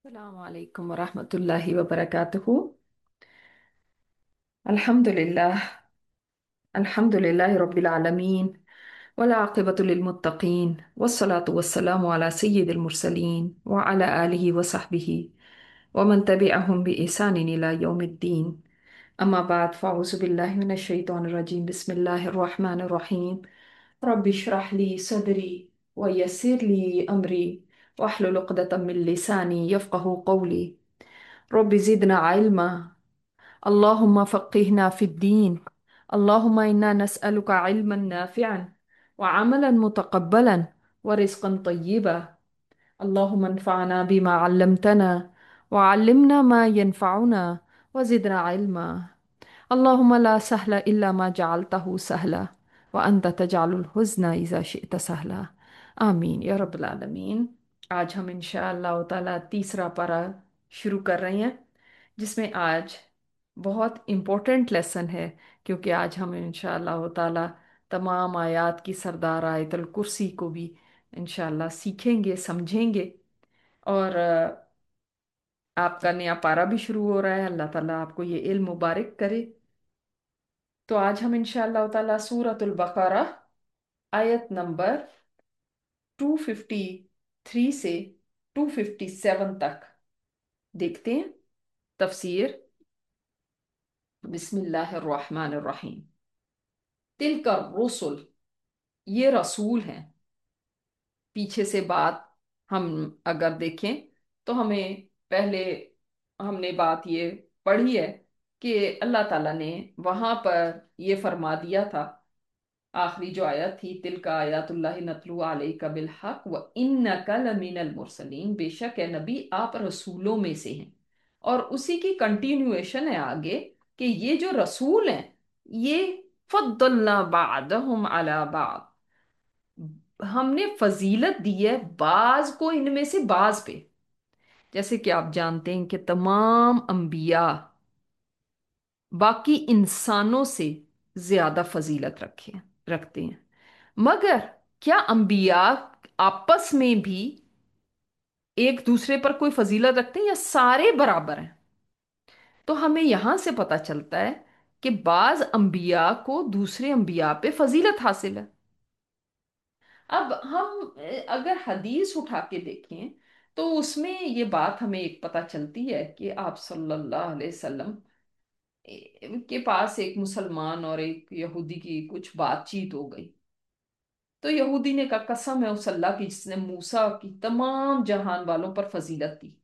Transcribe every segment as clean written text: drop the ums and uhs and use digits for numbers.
السلام علیکم ورحمۃ اللہ وبرکاتہ۔ الحمد للہ، الحمد للہ رب العالمین، والعاقبۃ للمتقین، والصلاة والسلام علی سید المرسلین وعلی آلہ وصحبہ ومن تبعہم بإحسان الی یوم الدین۔ اما بعد فاعوذ باللہ من الشیطان الرجیم، بسم اللہ الرحمن الرحیم۔ رب اشرح لی صدری ویسر لی امری واحلل عقدۃ من لسانی یفقہوا قولی۔ رب زدنا علما، اللهم فقهنا في الدين، اللهم إنا نسألك علما نافعا وعملا متقبلا ورزقا طيبا، اللهم انفعنا بما علمتنا وعلمنا ما ينفعنا وزدنا علما، اللهم لا سهل إلا ما جعلته سهلا وأنت تجعل الحزن إذا شئت سهلا، آمین یا رب العالمین۔ آج ہم انشاءاللہ تعالی تیسرا پارہ شروع کر رہے ہیں، جس میں آج بہت امپورٹنٹ لیسن ہے، کیونکہ آج ہم انشاءاللہ تعالی تمام آیات کی سردار آیت الکرسی کو بھی انشاءاللہ سیکھیں گے، سمجھیں گے، اور آپ کا نیا پارہ بھی شروع ہو رہا ہے۔ اللہ تعالیٰ آپ کو یہ علم مبارک کرے۔ تو آج ہم انشاءاللہ تعالیٰ سورۃ البقرہ آیت نمبر 253 سے 257 تک دیکھتے ہیں۔ تفسیر، بسم اللہ الرحمن الرحیم۔ تلک الرسل، یہ رسول ہیں۔ پیچھے سے بات ہم اگر دیکھیں تو ہمیں پہلے ہم نے بات یہ پڑھی ہے کہ اللہ تعالیٰ نے وہاں پر یہ فرما دیا تھا، آخری جو آیت تھی، تلک آیات اللہ نتلو علیک بالحق وانک لمن المرسلین، بے شک ہے نبی آپ رسولوں میں سے ہیں۔ اور اسی کی کنٹینیویشن ہے آگے کہ یہ جو رسول ہیں یہ فضلنا بعضهم علی بعض، ہم نے فضیلت دی ہے بعض کو ان میں سے بعض پہ۔ جیسے کہ آپ جانتے ہیں کہ تمام انبیاء باقی انسانوں سے زیادہ فضیلت رکھتے ہیں، مگر کیا انبیاء آپس میں بھی ایک دوسرے پر کوئی فضیلت رکھتے ہیں یا سارے برابر ہیں؟ تو ہمیں یہاں سے پتہ چلتا ہے کہ بعض انبیاء کو دوسرے انبیاء پہ فضیلت حاصل ہے۔ اب ہم اگر حدیث اٹھا کے دیکھیں تو اس میں یہ بات ہمیں ایک پتہ چلتی ہے کہ آپ صلی اللہ علیہ وسلم کے پاس ایک مسلمان اور ایک یہودی کی کچھ بات چیت ہو گئی۔ تو یہودی نے کہا قسم ہے اس اللہ کی جس نے موسیٰ کی تمام جہان والوں پر فضیلت دی۔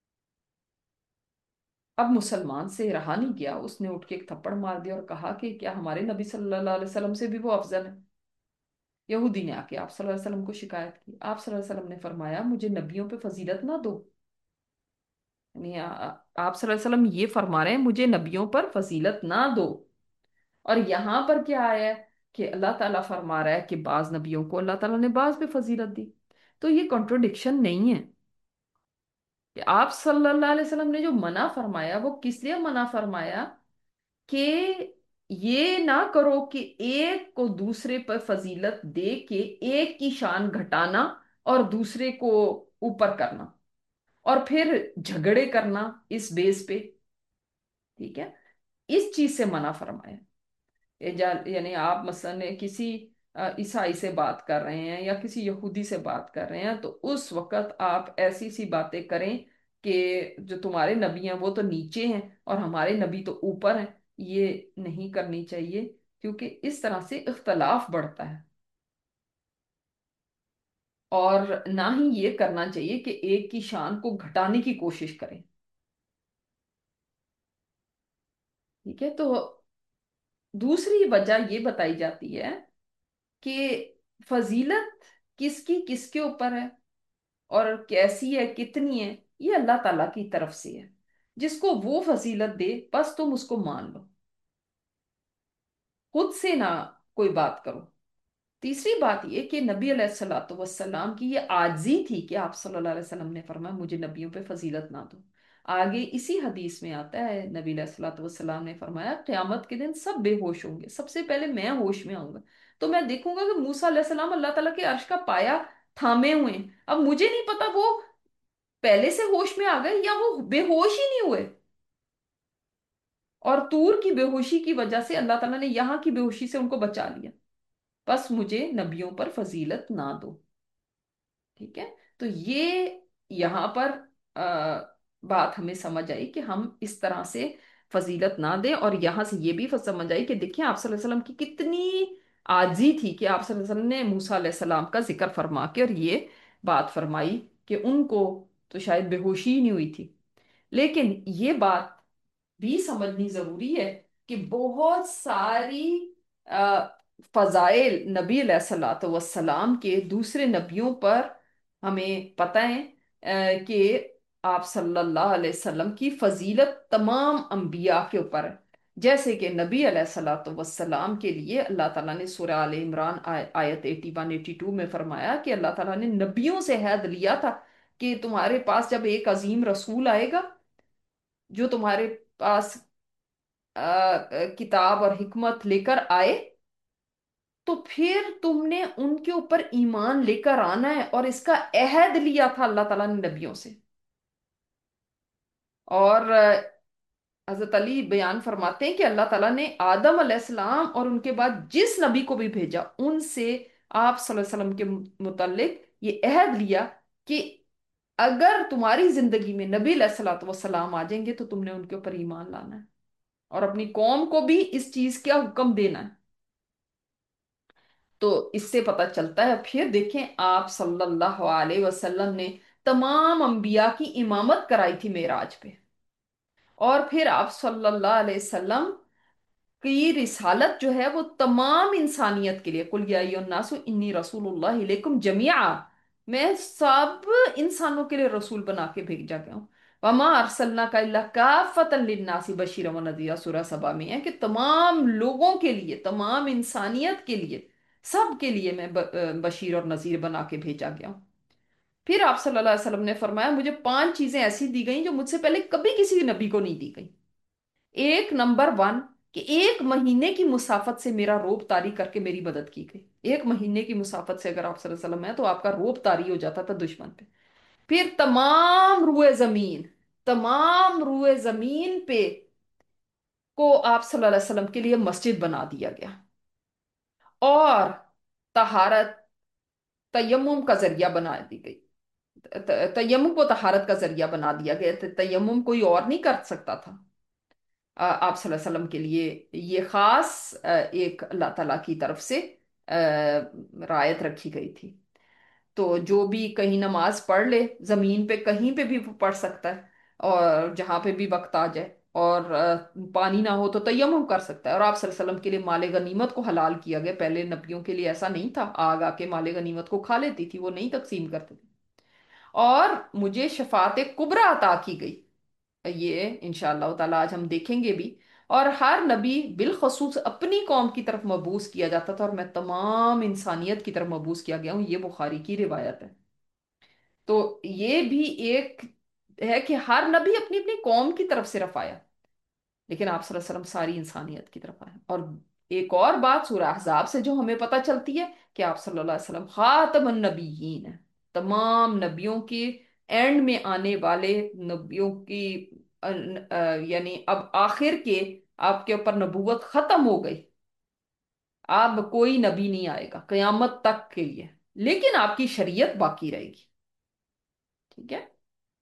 اب مسلمان سے رہا نہیں گیا، اس نے اٹھ کے ایک تھپڑ مار دیا اور کہا کہ کیا ہمارے نبی صلی اللہ علیہ وسلم سے بھی وہ افضل ہے؟ یہودی نے آ کے آپ صلی اللہ علیہ وسلم کو شکایت کی۔ آپ صلی اللہ علیہ وسلم نے فرمایا مجھے نبیوں پہ فضیلت نہ دو، یعنی آپ صلی اللہ علیہ وسلم یہ فرما رہے ہیں مجھے نبیوں پر فضیلت نہ دو۔ اور یہاں پر کیا آیا ہے کہ اللہ تعالیٰ فرما رہا ہے کہ بعض نبیوں کو اللہ تعالیٰ نے بعض پہ فضیلت دی۔ تو یہ کنٹروڈکشن نہیں ہے کہ آپ صلی اللہ علیہ وسلم نے جو منع فرمایا وہ کس لیے منع فرمایا؟ کہ یہ نہ کرو کہ ایک کو دوسرے پر فضیلت دے کے ایک کی شان گھٹانا اور دوسرے کو اوپر کرنا اور پھر جھگڑے کرنا اس بیس پہ، ٹھیک ہے؟ اس چیز سے منع فرمایا۔ یعنی آپ مثلا کسی عیسائی سے بات کر رہے ہیں یا کسی یہودی سے بات کر رہے ہیں تو اس وقت آپ ایسی سی باتیں کریں کہ جو تمہارے نبی ہیں وہ تو نیچے ہیں اور ہمارے نبی تو اوپر ہیں، یہ نہیں کرنی چاہیے، کیونکہ اس طرح سے اختلاف بڑھتا ہے۔ اور نہ ہی یہ کرنا چاہیے کہ ایک کی شان کو گھٹانے کی کوشش کریں، ٹھیک ہے؟ تو دوسری وجہ یہ بتائی جاتی ہے کہ فضیلت کس کے اوپر ہے اور کیسی ہے، کتنی ہے، یہ اللہ تعالیٰ کی طرف سے ہے۔ جس کو وہ فضیلت دے بس تم اس کو مان لو، خود سے نہ کوئی بات کرو۔ تیسری بات یہ کہ نبی علیہ الصلوۃ والسلام کی یہ عاجزی تھی کہ آپ صلی اللہ علیہ وسلم نے فرمایا مجھے نبیوں پہ فضیلت نہ دو۔ آگے اسی حدیث میں آتا ہے نبی علیہ الصلوۃ والسلام نے فرمایا قیامت کے دن سب بے ہوش ہوں گے، سب سے پہلے میں ہوش میں آؤں گا، تو میں دیکھوں گا کہ موسیٰ علیہ السلام اللہ تعالیٰ کے عرش کا پایا تھامے ہوئے ہیں۔ اب مجھے نہیں پتا وہ पहले से होश में आ गए या वो बेहोश ही नहीं हुए? और तूर की बेहोशी की वजह से अल्लाह ताला ने यहां की बेहोशी से उनको बचा लिया। बस मुझे नबियों पर फजीलत ना दो। ठीक है। तो ये यहाँ पर बात हमें समझ आई कि हम इस तरह से फजीलत ना दें। और यहाँ से ये भी समझ आई कि देखिए आप सल्लल्लाहु अलैहि वसल्लम की कितनी आजी थी कि आप सल्लल्लाहु अलैहि वसल्लम ने मूसा अलैहि सलाम का जिक्र फरमा के और ये बात फरमाई कि उनको तो शायद बेहोशी ही नहीं हुई थी। लेकिन ये बात भी समझनी जरूरी है कि बहुत सारी अ, फजाइल नबी अलैहिस्सलातु वस्सलाम के दूसरे नबियों पर हमें पता है कि आप सल्लल्लाहु अलैहि वसल्लम की फजीलत तमाम अंबिया के ऊपर है। जैसे कि नबी अलैहिस्सलातु वस्सलाम के लिए अल्लाह ताला ने सूरह आल इमरान आयत 81 82 में फरमाया कि अल्लाह ताला ने नबियों से अहद लिया था कि तुम्हारे पास जब एक अजीम रसूल आएगा जो तुम्हारे पास किताब और हिकमत लेकर आए, तो फिर तुमने उनके ऊपर ईमान लेकर आना है। और इसका अहद लिया था अल्लाह ताला ने नबियों से। और हजरत अली बयान फरमाते हैं कि अल्लाह ताला ने आदम अलैहिस्सलाम और उनके बाद जिस नबी को भी भेजा उनसे आप सल्लल्लाहु अलैहि वसल्लम के मुतालिक ये अहद लिया कि अगर तुम्हारी जिंदगी में नबी अलैहिस्सलातु वस्सलाम आ जाएंगे तो तुमने उनके ऊपर ईमान लाना है और अपनी कौम को भी इस चीज का हुक्म देना है। तो इससे पता चलता है। फिर देखें आप सल्लल्लाहु अलैहि वसल्लम ने तमाम अंबिया की इमामत कराई थी मेराज पे। और फिर आप सल्लल्लाहु अलैहि वसल्लम की रिसालत जो है वो तमाम इंसानियत के लिए, कुल या अय्युहन्नासु इन्नी रसूलुल्लाह इलैकुम जमीआ, मैं सब इंसानों के लिए रसूल बना के भेजा गया हूँ। वमा अरसलना का इल्ला काफतन लिन्नासी बशीरा व नज़ीरा, सूरह सबा में है कि तमाम लोगों के लिए, तमाम इंसानियत के लिए, सब के लिए मैं बशीर और नज़ीर बना के भेजा गया हूँ। फिर आप सल्लल्लाहु अलैहि वसल्लम ने फरमाया मुझे 5 चीजें ऐसी दी गई जो मुझसे पहले कभी किसी नबी को नहीं दी गई। एक नंबर 1 कि 1 महीने की मुसाफत से मेरा रोब तारी करके मेरी मदद की गई। 1 महीने की मुसाफत से अगर आप सल्लल्लाहु अलैहि वसल्लम है तो आपका रोब तारी हो जाता था दुश्मन पे। फिर तमाम रुए जमीन पे को आप सल्लल्लाहु अलैहि वसल्लम के लिए मस्जिद बना दिया गया। और तहारत तयम्मुम का जरिया बना दी गई। तयम्मुम को तहारत का जरिया बना दिया गया। तयम्मुम कोई और नहीं कर सकता था। आप सल्लल्लाहु अलैहि वसल्लम के लिए ये खास एक अल्लाह ताला की तरफ से रायत रखी गई थी। तो जो भी कहीं नमाज पढ़ ले, जमीन पे कहीं पे भी वो पढ़ सकता है। और जहां पे भी वक्त आ जाए और पानी ना हो तो तयम्मुम कर सकता है। और आप सल्लल्लाहु अलैहि वसल्लम के लिए माले गनीमत को हलाल किया गया। पहले नबियों के लिए ऐसा नहीं था, आग आके माले गनीमत को खा लेती थी, वो नहीं तकसीम करते थे। और मुझे शफात कुबरा अता की गई, ये इंशाअल्लाह ताला आज हम देखेंगे भी। और हर नबी बिलखसूस अपनी कौम की तरफ मबूस किया जाता था और मैं तमाम इंसानियत की तरफ मबूस किया गया हूँ, ये बुखारी की रिवायत है। तो ये भी एक है कि हर नबी अपनी अपनी कौम की तरफ सिर्फ आया, लेकिन आप सल्लल्लाहु अलैहि वसल्लम सारी इंसानियत की तरफ आए। और एक और बात सूरह अहज़ाब से जो हमें पता चलती है कि आप सल्लल्लाहु अलैहि वसल्लम खातमुन नबिय्यीन है, तमाम नबियों के एंड में आने वाले नबियों की यानी अब आखिर के आपके ऊपर नबूवत खत्म हो गई। अब कोई नबी नहीं आएगा कयामत तक के लिए, लेकिन आपकी शरीयत बाकी रहेगी। ठीक है।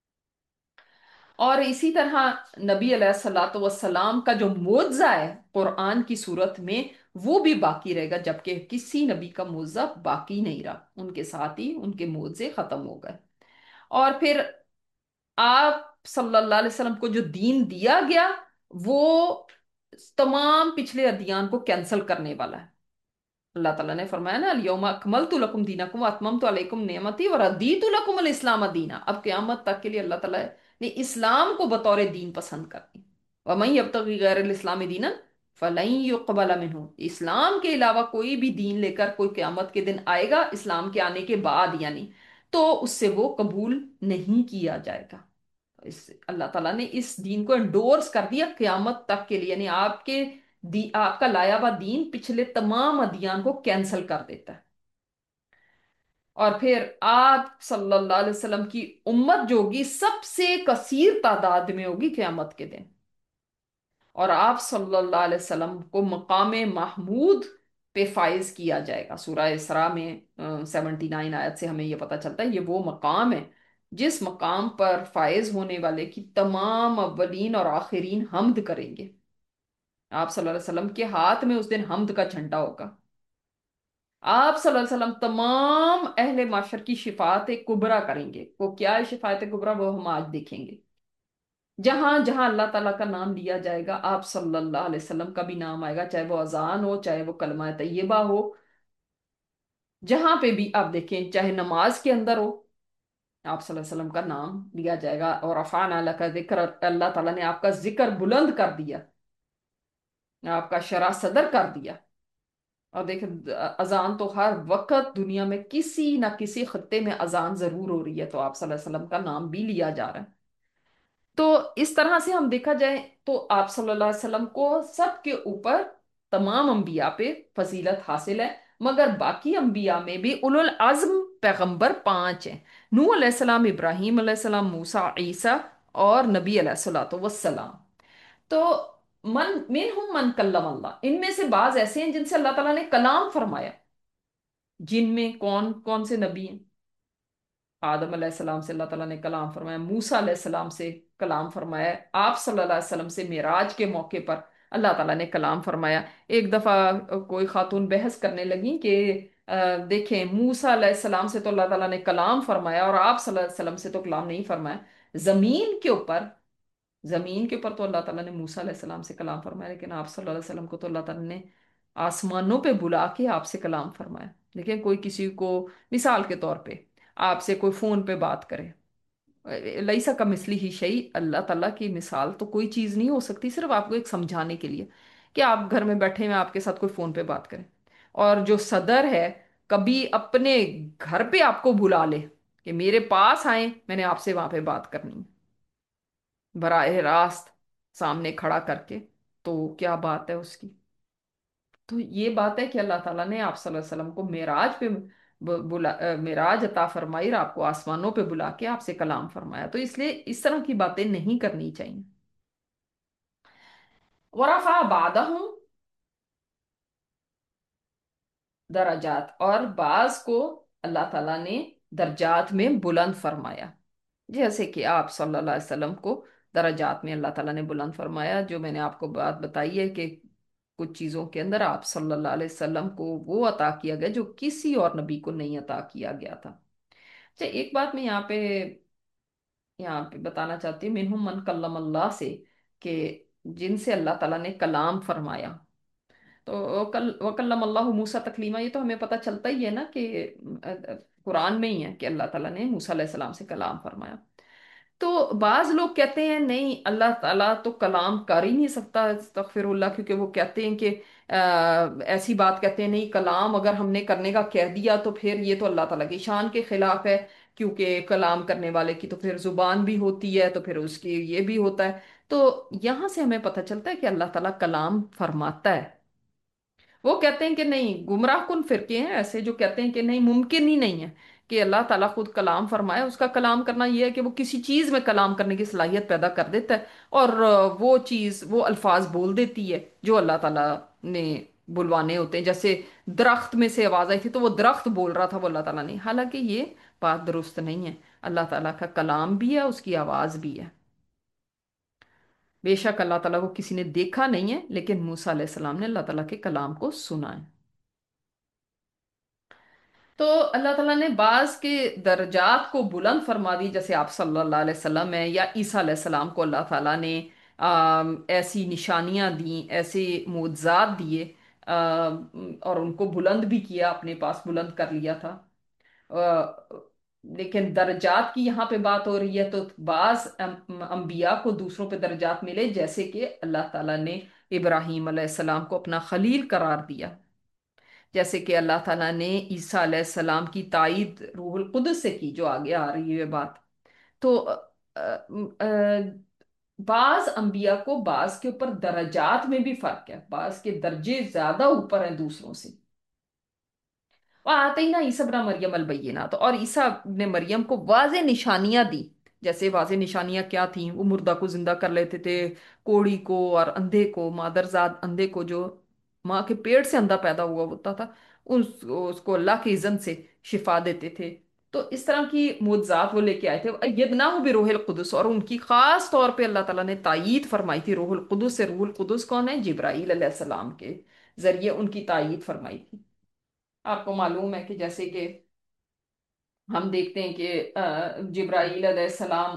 और इसी तरह नबी अलैहिस्सलातु वस्सलाम का जो मुअज्जा है कुरान की सूरत में, वो भी बाकी रहेगा, जबकि किसी नबी का मुअज्जा बाकी नहीं रहा, उनके साथ ही उनके मुअज्जे खत्म हो गए। और फिर आप सल्लल्लाहु अलैहि वसल्लम को जो दीन दिया गया वो तमाम पिछले अदियान को कैंसिल करने वाला है। अल्लाह ताला ने फरमाया ना, यौमा अकमलतु लकुम दीनकुम व अतममतु अलैकुम नेमती व रदीतु लकुम अल इस्लाम दीना। अब क़यामत तक के लिए अल्लाह ताला ने इस्लाम को बतौर दीन पसंद कर दी। व मन यब्तगी गैरल इस्लाम दीनन फलन युक़बल मिन्हु। इस्लाम के अलावा कोई भी दीन लेकर कोई क़यामत के दिन आएगा, इस्लाम के आने के बाद यानी, तो उससे वो कबूल नहीं किया जाएगा। इस अल्लाह ताला ने इस दीन को एंडोर्स कर दिया क्यामत तक के लिए, यानी आपका लाया हुआ दीन पिछले तमाम अदियान को कैंसिल कर देता है। اور پھر آپ صلی اللہ علیہ وسلم کی امت جو ہوگی سب سے کثیر تعداد میں ہوگی قیامت کے دن، اور آپ صلی اللہ علیہ وسلم کو مقام محمود پہ فائز کیا جائے گا۔ سورہ اسراء میں 79 آیت سے ہمیں یہ پتہ چلتا ہے، یہ وہ مقام ہے جس مقام پر فائز ہونے والے کی تمام اولین اور آخرین حمد کریں گے۔ آپ صلی اللہ علیہ وسلم کے ہاتھ میں اس دن حمد کا جھنڈا ہوگا۔ آپ صلی اللہ علیہ وسلم تمام اہل معاشر کی شفاعت کبریٰ کریں گے۔ وہ کیا ہے شفاعت کبریٰ، وہ ہم آج دیکھیں گے۔ جہاں جہاں اللہ تعالیٰ کا نام لیا جائے گا آپ صلی اللہ علیہ وسلم کا بھی نام آئے گا، چاہے وہ اذان ہو، چاہے وہ کلمہ طیبہ ہو، جہاں پہ بھی آپ دیکھیں، چاہے نماز کے اندر ہو، آپ صلی اللہ علیہ وسلم کا نام لیا جائے گا۔ اور رفعنا لک ذکر، اللہ تعالیٰ نے آپ کا ذکر بلند کر دیا، آپ کا شرح صدر کر دیا۔ اور دیکھیں، اذان تو ہر وقت دنیا میں کسی نہ کسی خطے میں اذان ضرور ہو رہی ہے، تو آپ صلی اللہ علیہ وسلم کا نام بھی لیا جا رہا ہے۔ تو اس طرح سے ہم دیکھا جائے تو آپ صلی اللہ علیہ وسلم کو سب کے اوپر، تمام انبیاء پہ فضیلت حاصل ہے، مگر باقی انبیاء میں بھی اولو العزم پیغمبر پانچ ہیں: نوح علیہ السلام، ابراہیم علیہ السلام، موسیٰ، عیسیٰ، اور نبی علیہ الصلوۃ والسلام۔ تو منہم من کلم اللہ، ان میں سے بعض ایسے ہیں جن سے اللہ تعالیٰ نے کلام فرمایا۔ جن میں کون کون سے نبی ہیں؟ آدم علیہ السلام سے اللہ تعالیٰ نے کلام فرمایا، موسیٰ علیہ السلام سے کلام فرمایا، آپ صلی اللہ علیہ وسلم سے معراج کے موقع پر اللہ تعالیٰ نے کلام فرمایا۔ ایک دفعہ کوئی خاتون بحث کرنے لگی کہ دیکھیں، موسیٰ علیہ السلام سے تو اللہ تعالیٰ نے کلام فرمایا اور آپ صلی اللہ علیہ وسلم سے تو کلام نہیں فرمایا۔ زمین کے اوپر زمین کے اوپر تو اللہ تعالیٰ نے موسیٰ علیہ السلام سے کلام فرمایا، لیکن آپ صلی اللہ علیہ وسلم کو تو اللہ تعالیٰ نے آسمانوں پہ بلا کے آپ سے کلام فرمایا۔ دیکھیں، کوئی کسی کو، مثال کے طور پہ آپ سے کوئی فون پہ بات کرے، لیسا کمثلہ ہی شیء، اللہ تعالیٰ کی مثال تو کوئی چیز نہیں ہو سکتی، صرف آپ کو ایک سمجھانے کے لیے کہ آپ گھر میں بیٹھے ہیں، آپ کے ساتھ کوئی فون پہ بات کرے، اور جو صدر ہے کبھی اپنے گھر پہ آپ کو بلا لے کہ میرے پاس آئیں، میں نے آپ سے وہاں پہ بات کرنی ہے براہ راست سامنے کھڑا کر کے، تو کیا بات ہے اس کی؟ تو یہ بات ہے کہ اللہ تعالیٰ نے آپ صلی اللہ علیہ وسلم کو معراج پہ معراج عطا فرمائی، اور آپ کو آسمانوں پہ بلا کے آپ سے کلام فرمایا، تو اس لیے اس طرح کی باتیں نہیں کرنی چاہیے۔ ورفع بعضهم درجات، اور بعض کو اللہ تعالیٰ نے درجات میں بلند فرمایا، جیسے کہ آپ صلی اللہ علیہ وسلم کو درجات میں اللہ تعالیٰ نے بلند فرمایا۔ جو میں نے آپ کو بات بتائی ہے کہ کچھ چیزوں کے اندر آپ صلی اللہ علیہ وسلم کو وہ عطا کیا گیا جو کسی اور نبی کو نہیں عطا کیا گیا تھا۔ اچھا، ایک بات میں یہاں پہ بتانا چاہتی ہوں، منہم من کلم اللہ سے، کہ جن سے اللہ تعالیٰ نے کلام فرمایا، تو وکلم اللہ موسیٰ تکلیما، یہ تو ہمیں پتہ چلتا ہی ہے نا کہ قرآن میں ہی ہے کہ اللہ تعالیٰ نے موسیٰ علیہ السلام سے کلام فرمایا۔ تو بعض لوگ کہتے ہیں نہیں، اللہ تعالیٰ تو کلام کر ہی نہیں سکتا، استغفر اللہ، کیونکہ وہ کہتے ہیں کہ ایسی بات کہتے ہیں، نہیں کلام اگر ہم نے کرنے کا کہہ دیا تو پھر یہ تو اللہ تعالیٰ کی شان کے خلاف ہے، کیونکہ کلام کرنے والے کی تو پھر زبان بھی ہوتی ہے، تو پھر اس کی یہ بھی ہوتا ہے۔ تو یہاں سے ہمیں پتہ چلتا ہے کہ اللہ تعالیٰ کلام فرماتا ہے۔ وہ کہتے ہیں کہ نہیں، گمراہ کن فرقے ہیں ایسے جو کہتے ہیں کہ نہیں، ممکن ہی نہیں ہے کہ اللہ تعالیٰ خود کلام فرمائے۔ اس کا کلام کرنا یہ ہے کہ وہ کسی چیز میں کلام کرنے کی صلاحیت پیدا کر دیتا ہے، اور وہ چیز، وہ الفاظ بول دیتی ہے جو اللہ تعالیٰ نے بلوانے ہوتے ہیں۔ جیسے درخت میں سے آواز آئی تھی تو وہ درخت بول رہا تھا، وہ اللہ تعالیٰ نے، حالانکہ یہ بات درست نہیں ہے۔ اللہ تعالیٰ کا کلام بھی ہے، اس کی آواز بھی ہے۔ بے شک اللہ تعالیٰ کو کسی نے دیکھا نہیں ہے، لیکن موسیٰ علیہ السلام نے اللہ تعالیٰ کے کلام کو سنا ہے۔ تو اللہ تعالیٰ نے بعض کے درجات کو بلند فرما دی، جیسے آپ صلی اللہ علیہ وسلم ہے، یا عیسیٰ علیہ السلام کو اللہ تعالیٰ نے ایسی نشانیاں دیں، ایسے معجزات دیے، اور ان کو بلند بھی کیا، اپنے پاس بلند کر لیا تھا۔ آ، لیکن درجات کی یہاں پہ بات ہو رہی ہے، تو بعض انبیاء کو دوسروں پہ درجات ملے، جیسے کہ اللہ تعالیٰ نے ابراہیم علیہ السلام کو اپنا خلیل قرار دیا، جیسے کہ اللہ تعالیٰ نے عیسیٰ علیہ السلام کی تائید روح القدس سے کی، جو آگے آ رہی ہے بات۔ تو بعض انبیاء کو بعض کے اوپر درجات میں بھی فرق ہے، بعض کے درجے زیادہ اوپر ہیں دوسروں سے، और आते ही ना ईसा बिन मरियम अलबय्यिनात, और ईसा ने मरियम को वाज़े निशानियां दी। जैसे वाज़े निशानियां क्या थी? वो मुर्दा को जिंदा कर लेते थे, कोढ़ी को और अंधे को, मादरजाद अंधे को जो माँ के पेट से अंधा पैदा हुआ होता था, उसको अल्लाह के इज़्ज़न से शिफा देते थे। तो इस तरह की मुअज्जात वो लेके आए थे, अय्यदनाहु बिरूहिल कुदस, और उनकी खास तौर पे अल्लाह ताला ने तायीद फरमाई थी रूहुल कुदस से। रूहुल कुदस कौन है? जिब्राईल अलैहिस्सलाम के जरिए उनकी तायीद फरमाई थी। आपको मालूम है कि जैसे कि हम देखते हैं कि जिब्राईल अलैहिस्सलाम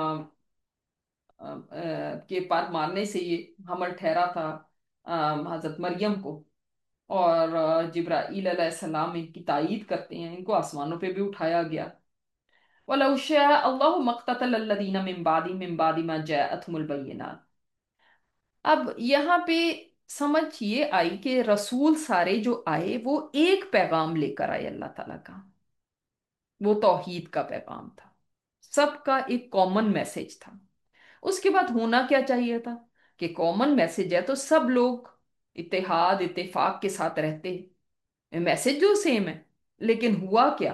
के पार मारने से ये हमल ठहरा था हजरत मरियम को, और जिब्राईल अलैहिस्सलाम इनकी तायीद करते हैं, इनको आसमानों पे भी उठाया गया। वलौ शाअ अल्लाहु मक़्ततल लल्लज़ीना मिन बादि मा जाअतहुमुल बय्यिनात। अब यहाँ पे समझ ये आई कि रसूल सारे जो आए वो एक पैगाम लेकर आए अल्लाह ताला का, वो तौहीद का पैगाम था, सबका एक कॉमन मैसेज था। उसके बाद होना क्या चाहिए था कि कॉमन मैसेज है तो सब लोग इत्तेहाद इत्तेफाक के साथ रहते, मैसेज जो सेम है। लेकिन हुआ क्या?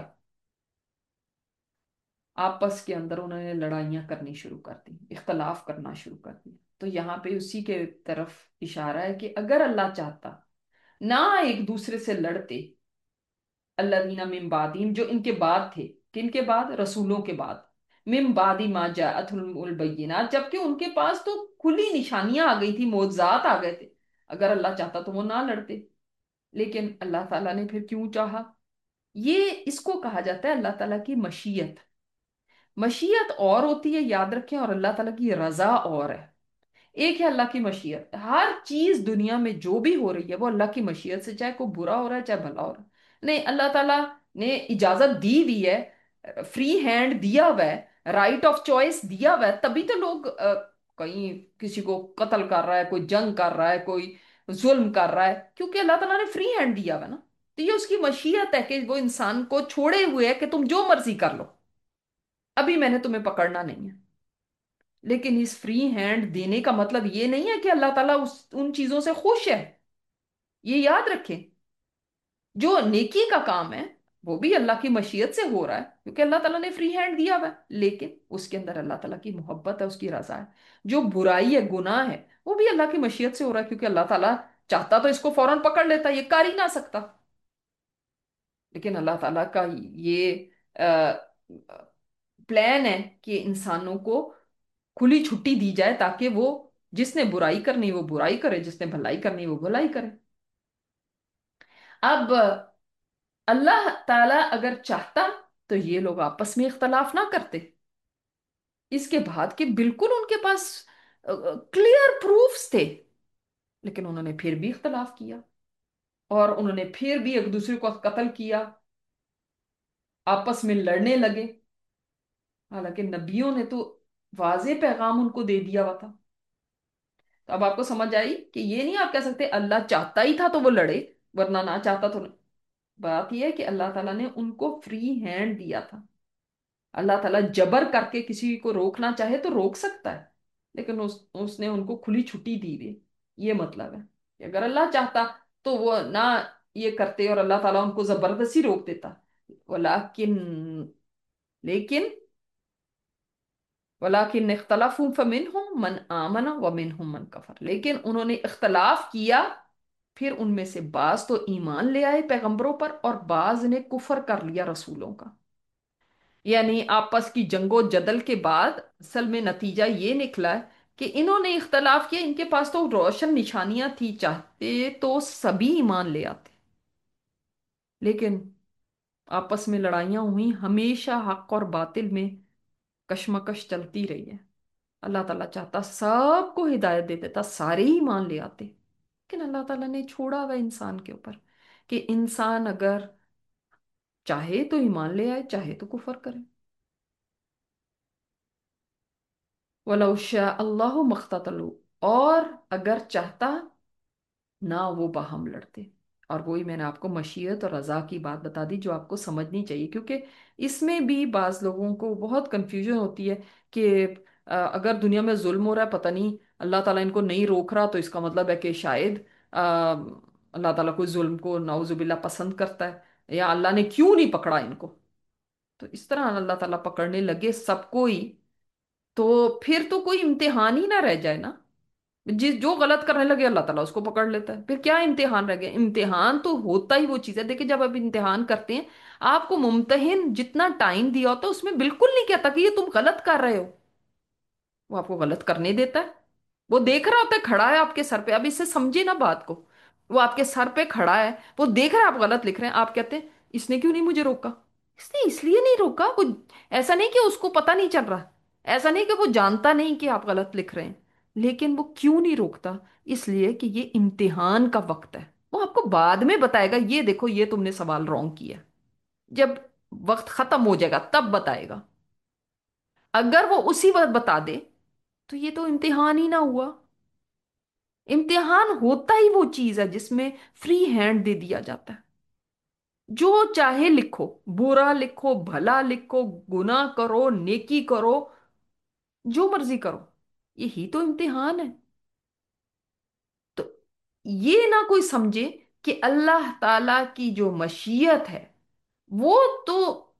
आपस के अंदर उन्होंने लड़ाइयाँ करनी शुरू कर दी, इख्तलाफ करना शुरू कर दिया। तो यहाँ पे उसी के तरफ इशारा है कि अगर अल्लाह चाहता ना एक दूसरे से लड़ते, अल्लज़ीना मिन बादिम, जो इनके बाद थे, किनके बाद? रसूलों के बाद। मिन बादी मा जाअतहुमुल बय्यिनात, जबकि उनके पास तो खुली निशानियां आ गई थी, मोज़ात आ गए थे। अगर अल्लाह चाहता तो वो ना लड़ते, लेकिन अल्लाह ताला ने फिर क्यों चाहा? ये इसको कहा जाता है अल्लाह ताला की मशीयत। मशीयत और होती है, याद रखें, और अल्लाह ताला की रजा और है। एक है अल्लाह की मशीयत, हर चीज दुनिया में जो भी हो रही है वो अल्लाह की मशीयत से, चाहे कोई बुरा हो रहा है चाहे भला हो रहा है। नहीं, अल्लाह ताला ने इजाजत दी हुई है, फ्री हैंड दिया हुआ है, राइट ऑफ चॉइस दिया हुआ है, तभी तो लोग कहीं किसी को कत्ल कर रहा है, कोई जंग कर रहा है, कोई जुल्म कर रहा है, क्योंकि अल्लाह ताला ने फ्री हैंड दिया हुआ है ना। तो ये उसकी मशीयत है कि वो इंसान को छोड़े हुए है कि तुम जो मर्जी कर लो, अभी मैंने तुम्हें पकड़ना नहीं है। लेकिन इस फ्री हैंड देने का मतलब ये नहीं है कि अल्लाह ताला उन चीजों से खुश है। ये याद रखें, जो नेकी का काम है वो भी अल्लाह की मशीयत से हो रहा है, क्योंकि अल्लाह ताला ने फ्री हैंड दिया हुआ है, लेकिन उसके अंदर अल्लाह ताला की मोहब्बत है, उसकी रजा है। जो बुराई है, गुनाह है, वो भी अल्लाह की मशीयत से हो रहा है, क्योंकि अल्लाह ताला चाहता तो इसको फौरन पकड़ लेता, ये कर ही ना सकता। लेकिन अल्लाह ताला का ये प्लान है कि इंसानों को खुली छुट्टी दी जाए, ताकि वो जिसने बुराई करनी वो बुराई करे, जिसने भलाई करनी वो भलाई करे। अब अल्लाह ताला अगर चाहता तो ये लोग आपस में इख्तलाफ ना करते, इसके बाद कि बिल्कुल उनके पास क्लियर प्रूफ्स थे, लेकिन उन्होंने फिर भी इख्तलाफ किया, और उन्होंने फिर भी एक दूसरे को कत्ल किया, आपस में लड़ने लगे। हालांकि नबियों ने तो वाज़े पैगाम उनको दे दिया हुआ था। तो अब आपको समझ आई कि ये नहीं आप कह सकते अल्लाह चाहता ही था तो वो लड़े, वरना ना चाहता तो नहीं। बात यह है कि अल्लाह ताला ने उनको फ्री हैंड दिया था। अल्लाह ताला जबर करके किसी को रोकना चाहे तो रोक सकता है, लेकिन उसने उनको खुली छुट्टी दी हुई। ये मतलब है कि अगर अल्लाह चाहता तो वो ना ये करते और अल्लाह ताला उनको जबरदस्ती रोक देता। वलाकिन लेकिन वलाकिन इख्तलफू फमिनहुम मन आमन व मिनहुम मन कफर, लेकिन उन्होंने इख्तलाफ किया, फिर उनमें से बाज तो ईमान ले आए पैगंबरों पर, और बाज ने कुफर कर लिया रसूलों का। यानी आपस की जंगो जदल के बाद असल में नतीजा ये निकला है कि इन्होंने इख्तलाफ किया, इनके पास तो रोशन निशानियां थी, चाहते तो सभी ईमान ले आते, लेकिन आपस में लड़ाइयां हुई, हमेशा हक और बातिल में कशमकश चलती रही है। अल्लाह ताला चाहता सबको हिदायत दे देता, सारे ही मान ले आते, लेकिन अल्लाह ताला ने छोड़ा हुआ इंसान के ऊपर कि इंसान अगर चाहे तो ईमान ले आए, चाहे तो कुफर करे। वलौ शाअ अल्लाहु मख्ततलू, और अगर चाहता ना वो बाहम लड़ते। और वही मैंने आपको मशीयत और रजा की बात बता दी जो आपको समझनी चाहिए, क्योंकि इसमें भी बाज लोगों को बहुत कंफ्यूजन होती है कि अगर दुनिया में जुल्म हो रहा है, पता नहीं अल्लाह ताला इनको नहीं रोक रहा, तो इसका मतलब है कि शायद अल्लाह ताला कोई जुल्म को नाउजुबिल्ला पसंद करता है, या अल्लाह ने क्यों नहीं पकड़ा इनको। तो इस तरह अल्लाह ताला पकड़ने लगे सबको ही, तो फिर तो कोई इम्तिहान ही ना रह जाए ना। जिस जो गलत करने लगे अल्लाह ताला उसको पकड़ लेता है, फिर क्या इम्तिहान रह गया। इम्तिहान तो होता ही वो चीज़ है। देखिए जब आप इम्तिहान करते हैं, आपको मुम्तहिन जितना टाइम दिया होता है उसमें बिल्कुल नहीं कहता कि ये तुम गलत कर रहे हो। वो आपको गलत करने देता है। वो देख रहा होता है, खड़ा है आपके सर पे। अब इससे समझे ना बात को। वो आपके सर पे खड़ा है, वो देख रहा है आप गलत लिख रहे हैं, आप कहते हैं इसने क्यों नहीं मुझे रोका। इसने इसलिए नहीं रोका, वो ऐसा नहीं कि उसको पता नहीं चल रहा, ऐसा नहीं कि वो जानता नहीं कि आप गलत लिख रहे हैं, लेकिन वो क्यों नहीं रोकता, इसलिए कि ये इम्तिहान का वक्त है। वो आपको बाद में बताएगा, ये देखो ये तुमने सवाल रॉन्ग किया। जब वक्त खत्म हो जाएगा तब बताएगा। अगर वो उसी वक्त बता दे तो ये तो इम्तिहान ही ना हुआ। इम्तिहान होता ही वो चीज है जिसमें फ्री हैंड दे दिया जाता है। जो चाहे लिखो, बुरा लिखो, भला लिखो, गुनाह करो, नेकी करो, जो मर्जी करो, यही तो इम्तिहान है। तो ये ना कोई समझे कि अल्लाह ताला की जो मशीयत है वो तो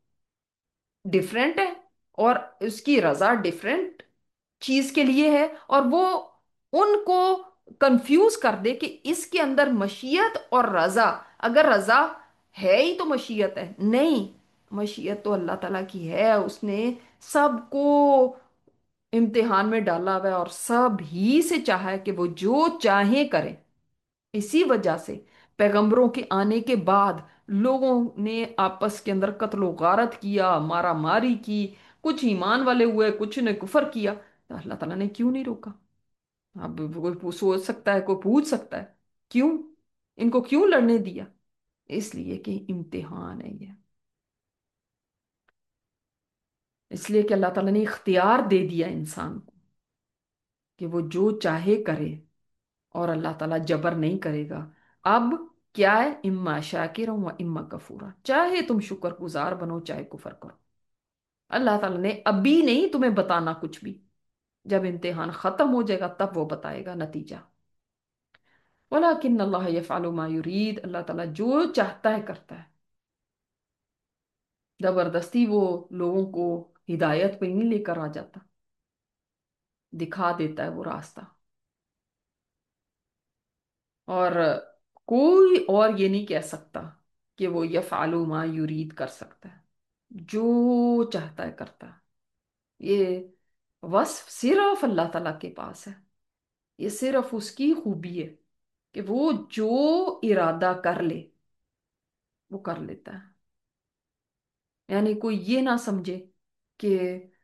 डिफरेंट है, और उसकी रजा डिफरेंट चीज के लिए है, और वो उनको कंफ्यूज कर दे कि इसके अंदर मशीयत और रजा। अगर रजा है ही तो मशीयत है नहीं। मशीयत तो अल्लाह ताला की है, उसने सबको इम्तिहान में डाला हुआ है और सब ही से चाहा है कि वो जो चाहे करे। इसी वजह से पैगंबरों के आने के बाद लोगों ने आपस के अंदर कत्लो गारत किया, मारा मारी की। कुछ ईमान वाले हुए, कुछ ने कुफर किया, तो अल्लाह ताला ने क्यों नहीं रोका। अब कोई सोच सकता है, कोई पूछ सकता है क्यों, इनको क्यों लड़ने दिया। इसलिए कि इम्तिहान है ये। इसलिए कि अल्लाह ताला ने इख्तियार दे दिया इंसान को कि वो जो चाहे करे, और अल्लाह ताला जबर नहीं करेगा। अब क्या है, इम्मा शाकिर व इम्मा कफूरा, चाहे तुम शुक्रगुजार बनो चाहे कुफर करो। अल्लाह ताला ने अभी नहीं तुम्हें बताना कुछ भी। जब इम्तिहान खत्म हो जाएगा तब वो बताएगा नतीजा। वलाकिन अल्लाह यफ़अलु मा युरीद, अल्लाह ताला जो चाहता है करता है। जबरदस्ती वो लोगों को हिदायत पे नहीं लेकर आ जाता, दिखा देता है वो रास्ता। और कोई और ये नहीं कह सकता कि वो यफ़अलु मा युरीद कर सकता है। जो चाहता है करता है। ये वस्फ सिर्फ अल्लाह ताला के पास है। ये सिर्फ उसकी खूबी है कि वो जो इरादा कर ले वो कर लेता है। यानी कोई ये ना समझे कि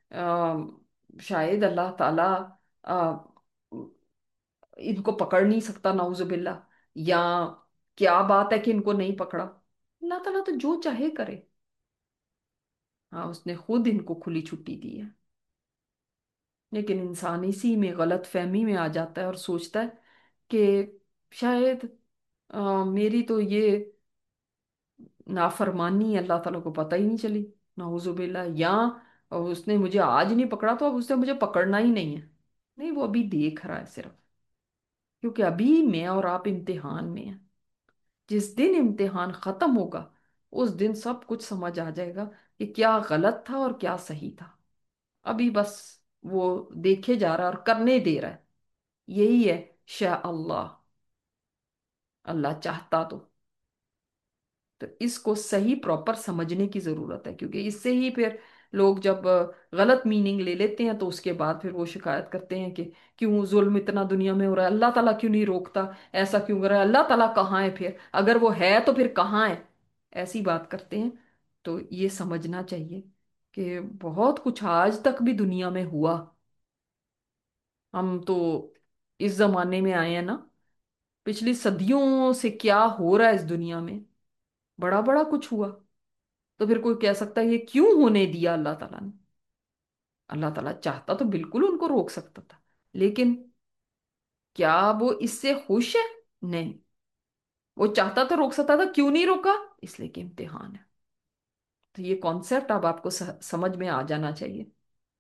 शायद अल्लाह ताला आ, इनको पकड़ नहीं सकता, नाउजुबिल्ला, या क्या बात है कि इनको नहीं पकड़ा। अल्लाह ताला तो जो चाहे करे। हाँ, उसने खुद इनको खुली छुट्टी दी है। लेकिन इंसान इसी में गलत फहमी में आ जाता है और सोचता है कि शायद मेरी तो ये नाफरमानी अल्लाह ताला को पता ही नहीं चली, नाउजुबिल्ला, या उसने मुझे आज नहीं पकड़ा तो अब उसने मुझे पकड़ना ही नहीं है। नहीं, वो अभी देख रहा है सिर्फ, क्योंकि अभी मैं और आप इम्तिहान में हैं। जिस दिन इम्तिहान खत्म होगा उस दिन सब कुछ समझ आ जाएगा कि क्या गलत था और क्या सही था। अभी बस वो देखे जा रहा है और करने दे रहा है। यही है शाह अल्लाह, अल्लाह चाहता तो इसको सही प्रॉपर समझने की जरूरत है, क्योंकि इससे ही फिर लोग जब गलत मीनिंग ले लेते हैं तो उसके बाद फिर वो शिकायत करते हैं कि क्यों जुल्म इतना दुनिया में हो रहा है, अल्लाह ताला क्यों नहीं रोकता, ऐसा क्यों कर रहा है, अल्लाह ताला कहाँ है, फिर अगर वो है तो फिर कहाँ है, ऐसी बात करते हैं। तो ये समझना चाहिए कि बहुत कुछ आज तक भी दुनिया में हुआ। हम तो इस जमाने में आए हैं ना, पिछली सदियों से क्या हो रहा है इस दुनिया में, बड़ा बड़ा कुछ हुआ। तो फिर कोई कह सकता है ये क्यों होने दिया अल्लाह ताला ने। अल्लाह ताला चाहता तो बिल्कुल उनको रोक सकता था, लेकिन क्या वो इससे खुश है? नहीं। वो चाहता तो रोक सकता था, क्यों नहीं रोका, इसलिए कि इम्तिहान है। तो ये कॉन्सेप्ट अब आपको समझ में आ जाना चाहिए।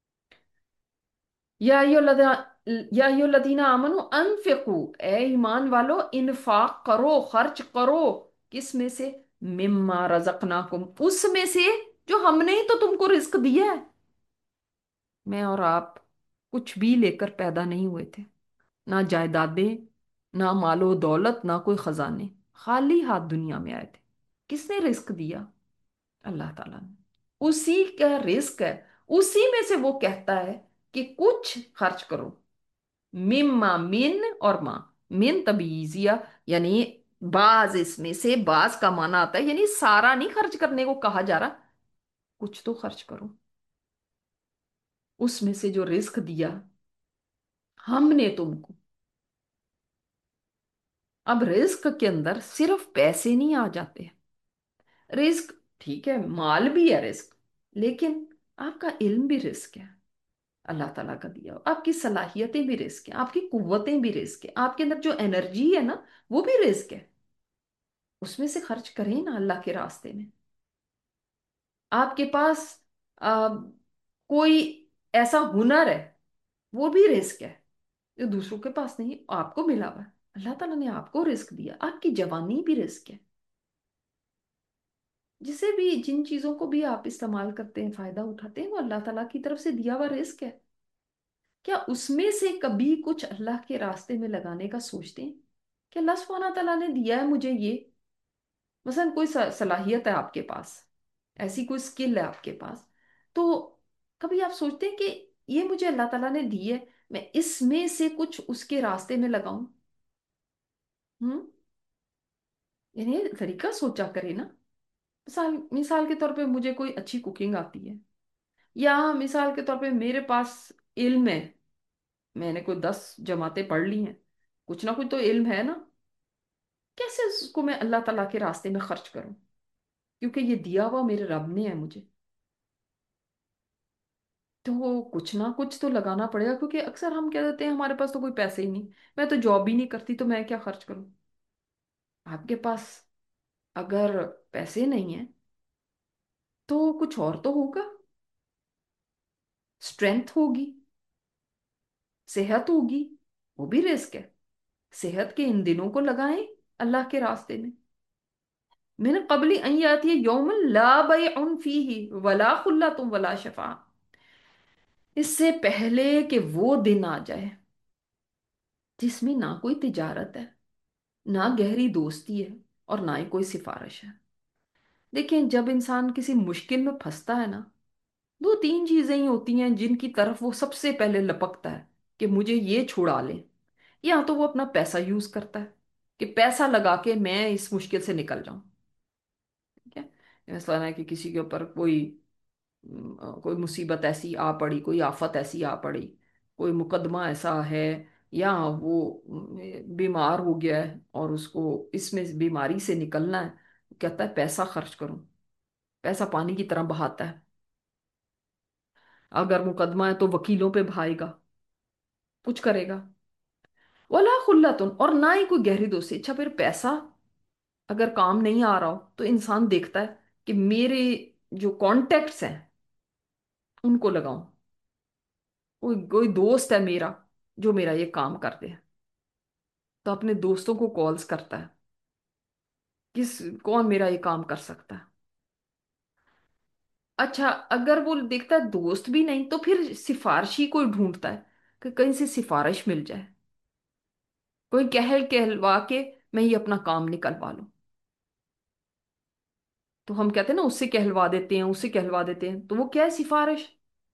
या या अय्युहल्लज़ीना आमनू अनफिकू, ए ईमान वालो इन्फाक करो, खर्च करो। किस में से? मिम्मा रज़क़नाकुम, उसमें से जो हमने ही तो तुमको रिस्क दिया है। मैं और आप कुछ भी लेकर पैदा नहीं हुए थे, ना जायदादें, ना मालो दौलत, ना कोई खजाने, खाली हाथ दुनिया में आए थे। किसने रिस्क दिया? अल्लाह ताला ने। उसी का रिस्क है, उसी में से वो कहता है कि कुछ खर्च करो। मिम्मा, मिन और माँ, मिन तबीजिया, यानी बाज, इसमें से बाज का माना आता है, यानी सारा नहीं खर्च करने को कहा जा रहा, कुछ तो खर्च करो। उसमें से जो रिस्क दिया हमने तुमको। अब रिस्क के अंदर सिर्फ पैसे नहीं आ जाते। रिस्क, ठीक है, माल भी है रिस्क, लेकिन आपका इल्म भी रिस्क है, अल्लाह ताला का दिया हुआ। आपकी सलाहियतें भी रिस्क है, आपकी कुव्वतें भी रिस्क है, आपके अंदर जो एनर्जी है ना, वो भी रिस्क है। उसमें से खर्च करें ना अल्लाह के रास्ते में। आपके पास आ, कोई ऐसा हुनर है, वो भी रिस्क है, जो दूसरों के पास नहीं, आपको मिला हुआ है। अल्लाह ताला ने आपको रिस्क दिया, आपकी जवानी भी रिस्क है। जिसे भी, जिन चीजों को भी आप इस्तेमाल करते हैं, फायदा उठाते हैं, वो अल्लाह ताला की तरफ से दिया हुआ रिस्क है। क्या उसमें से कभी कुछ अल्लाह के रास्ते में लगाने का सोचते हैं कि अल्लाह सुब्हाना ताला ने दिया है मुझे ये, मसलन कोई सलाहियत है आपके पास, ऐसी कोई स्किल है आपके पास, तो कभी आप सोचते हैं कि ये मुझे अल्लाह ताला ने दी है, मैं इसमें से कुछ उसके रास्ते में लगाऊं? हम्म। यानी ये तरीका सोचा करे ना। मिसाल मिसाल के तौर पे मुझे कोई अच्छी कुकिंग आती है, या मिसाल के तौर पे मेरे पास इल्म है, मैंने कोई 10 जमातें पढ़ ली हैं, कुछ ना कुछ तो इल्म है ना, कैसे उसको मैं अल्लाह ताला के रास्ते में खर्च करूं? क्योंकि ये दिया हुआ मेरे रब ने है मुझे, तो कुछ ना कुछ तो लगाना पड़ेगा। क्योंकि अक्सर हम कह देते हैं हमारे पास तो कोई पैसे ही नहीं, मैं तो जॉब ही नहीं करती, तो मैं क्या खर्च करूं? आपके पास अगर पैसे नहीं है तो कुछ और तो होगा, स्ट्रेंथ होगी, सेहत होगी, वो भी रिस्क है। सेहत के इन दिनों को लगाएं अल्लाह के रास्ते में। मैंने कबली अन याती यौमन ला बैउन फीही वला खुल्लतुम वला शफा, इससे पहले कि वो दिन आ जाए जिसमें ना कोई तिजारत है, ना गहरी दोस्ती है, और ना ही कोई सिफारिश है। देखें, जब इंसान किसी मुश्किल में फंसता है ना, दो तीन चीजें ही होती हैं जिनकी तरफ वो सबसे पहले लपकता है कि मुझे ये छुड़ा ले। या तो वो अपना पैसा यूज करता है कि पैसा लगा के मैं इस मुश्किल से निकल जाऊं। ठीक है, ऐसा है कि किसी के ऊपर कोई कोई मुसीबत ऐसी आ पड़ी, कोई आफत ऐसी आ पड़ी, कोई मुकदमा ऐसा है, या वो बीमार हो गया है और उसको इसमें बीमारी से निकलना है, कहता है पैसा खर्च करूं। पैसा पानी की तरह बहाता है। अगर मुकदमा है तो वकीलों पे बहाएगा, कुछ करेगा। वला खुल्लतुन, और ना ही कोई गहरी दोस्ती। अच्छा, फिर पैसा अगर काम नहीं आ रहा हो तो इंसान देखता है कि मेरे जो कॉन्टेक्ट्स हैं उनको लगाऊं, कोई कोई दोस्त है मेरा जो मेरा ये काम कर दे, तो अपने दोस्तों को कॉल्स करता है, किस कौन मेरा ये काम कर सकता है। अच्छा, अगर वो देखता है दोस्त भी नहीं, तो फिर सिफारशी कोई ढूंढता है कि कहीं से सिफारिश मिल जाए, कोई कहलवा के मैं ये अपना काम निकलवा लूं। तो हम कहते हैं ना, उससे कहलवा देते हैं, उससे कहलवा देते हैं, तो वो क्या है? सिफारिश।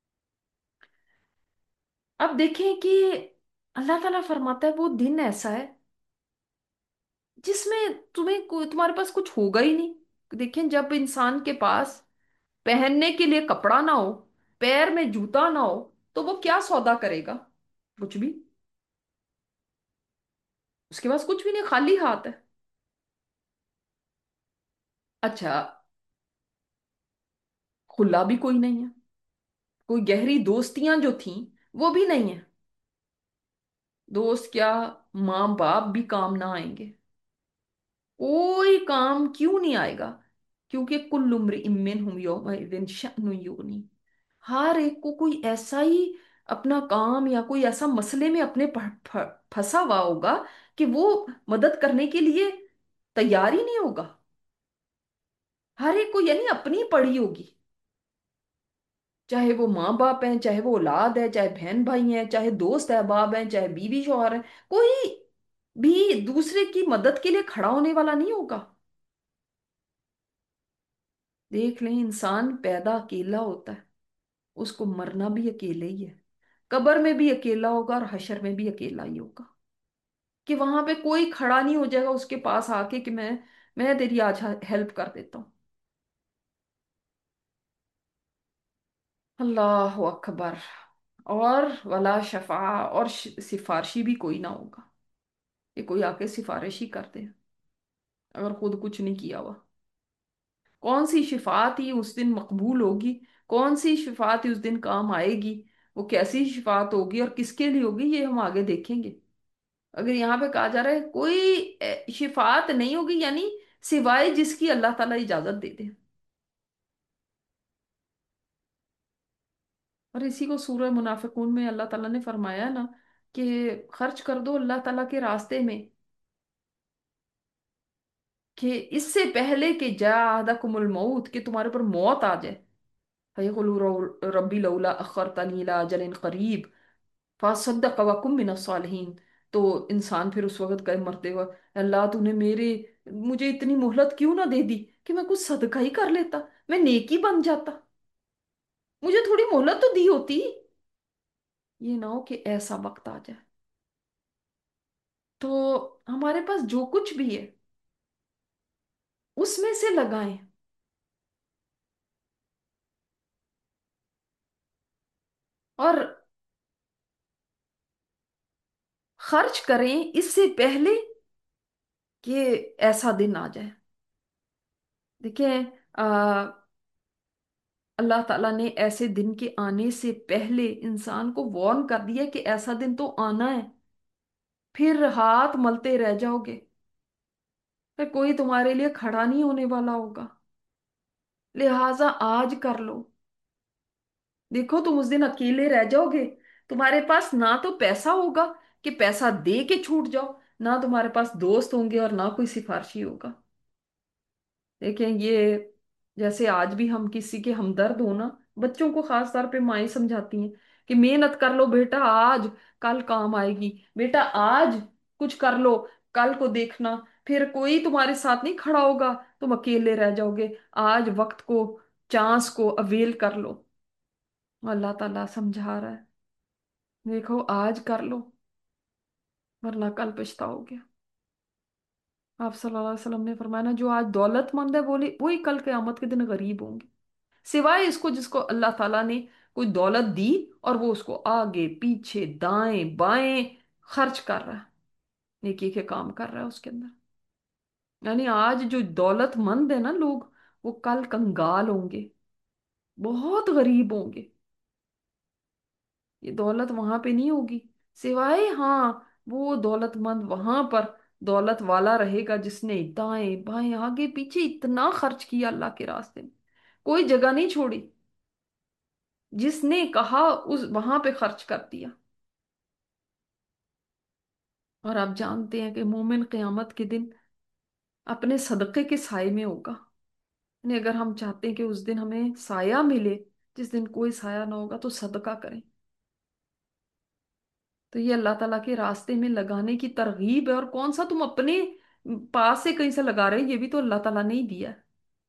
अब देखें कि अल्लाह ताला फरमाता है वो दिन ऐसा है जिसमें तुम्हारे पास कुछ होगा ही नहीं। देखें, जब इंसान के पास पहनने के लिए कपड़ा ना हो, पैर में जूता ना हो, तो वो क्या सौदा करेगा? कुछ भी। उसके पास कुछ भी नहीं, खाली हाथ है। अच्छा, खुला भी कोई नहीं है, कोई गहरी दोस्तियां जो थीं वो भी नहीं है। दोस्त क्या, माँ बाप भी काम ना आएंगे, कोई काम क्यों नहीं आएगा? क्योंकि कुल्लु इम्रिइम मिनहुम यौमइज़िन शअनुन युगनी, हर एक को कोई ऐसा ही अपना काम या कोई ऐसा मसले में अपने फंसा हुआ होगा कि वो मदद करने के लिए तैयार ही नहीं होगा। हर एक को, यानी अपनी पड़ी होगी। चाहे वो माँ बाप हैं, चाहे वो औलाद है, चाहे बहन भाई हैं, चाहे दोस्त अहबाब हैं, चाहे बीवी शौहर हैं, कोई भी दूसरे की मदद के लिए खड़ा होने वाला नहीं होगा। देख लें, इंसान पैदा अकेला होता है, उसको मरना भी अकेले ही है। कब्र में भी अकेला होगा और हशर में भी अकेला ही होगा। कि वहां पे कोई खड़ा नहीं हो जाएगा उसके पास आके कि मैं तेरी आज हेल्प कर देता हूँ। अल्लाह अकबर। और वला शफा, और सिफारशी भी कोई ना होगा। ये कोई आके सिफारिश ही कर दे अगर खुद कुछ नहीं किया हुआ। कौन सी शिफात ही उस दिन मकबूल होगी? कौन सी शिफात ही उस दिन काम आएगी? वो कैसी शिफात होगी और किसके लिए होगी, ये हम आगे देखेंगे। अगर यहाँ पे कहा जा रहा है कोई शिफात नहीं होगी, यानी सिवाय जिसकी अल्लाह ताला इजाजत दे दे। और इसी को सूरह मुनाफिकून में अल्लाह ताला ने फरमाया ना कि खर्च कर दो अल्लाह ताला के रास्ते में, कि इससे पहले कि जा अहदकुमुल मौत, कि तुम्हारे पर मौत आ जाए। फयकुलू रब्बी लौला अखरतनी इला अजलिन करीब फसद्दक़ व कुम मिनस सालिहीन। तो इंसान फिर उस वक्त कहे मरते हुए, अल्लाह तूने मुझे इतनी मोहलत क्यों ना दे दी कि मैं कुछ सदका ही कर लेता, मैं नेकी बन जाता, मुझे थोड़ी मोहलत तो दी होती। ये ना हो कि ऐसा वक्त आ जाए। तो हमारे पास जो कुछ भी है उसमें से लगाएं, और खर्च करें इससे पहले कि ऐसा दिन आ जाए। देखिए, अल्लाह ताला ने ऐसे दिन के आने से पहले इंसान को वार्न कर दिया कि ऐसा दिन तो आना है, फिर हाथ मलते रह जाओगे, फिर कोई तुम्हारे लिए खड़ा नहीं होने वाला होगा। लिहाजा आज कर लो। देखो, तुम उस दिन अकेले रह जाओगे। तुम्हारे पास ना तो पैसा होगा कि पैसा दे के छूट जाओ, ना तुम्हारे पास दोस्त होंगे और ना कोई सिफारशी होगा। देखें, ये जैसे आज भी हम किसी के हमदर्द हो ना, बच्चों को खास तौर पे माएं समझाती हैं कि मेहनत कर लो बेटा आज, कल काम आएगी। बेटा आज कुछ कर लो, कल को देखना फिर कोई तुम्हारे साथ नहीं खड़ा होगा, तुम अकेले रह जाओगे। आज वक्त को, चांस को अवेल कर लो। अल्लाह ताला समझा रहा है, देखो आज कर लो वरना कल पछताओगे। आप सल्लल्लाहु अलैहि वसल्लम ने फरमाया ना, जो आज दौलतमंद है बोले वही कल क़यामत के दिन गरीब होंगे। सिवाय इसको जिसको अल्लाह ताला ने कोई दौलत दी और वो उसको आगे पीछे दाएं बाएं खर्च कर रहा है, नेकी के काम कर रहा है उसके अंदर। यानी आज जो दौलतमंद है ना लोग, वो कल कंगाल होंगे, बहुत गरीब होंगे। ये दौलत वहां पे नहीं होगी। सिवाय, हाँ, वो दौलतमंद वहां पर दौलत वाला रहेगा जिसने दाएं बाएं आगे पीछे इतना खर्च किया अल्लाह के रास्ते में, कोई जगह नहीं छोड़ी, जिसने कहा उस वहां पे खर्च कर दिया। और आप जानते हैं कि मोमिन क़यामत के दिन अपने सदक़े के साए में होगा। यानी अगर हम चाहते हैं कि उस दिन हमें साया मिले, जिस दिन कोई साया ना होगा, तो सदका करें। तो ये अल्लाह ताला के रास्ते में लगाने की तरगीब है। और कौन सा तुम अपने पास से कहीं से लगा रहे हो, ये भी तो अल्लाह ताला ने ही दिया है।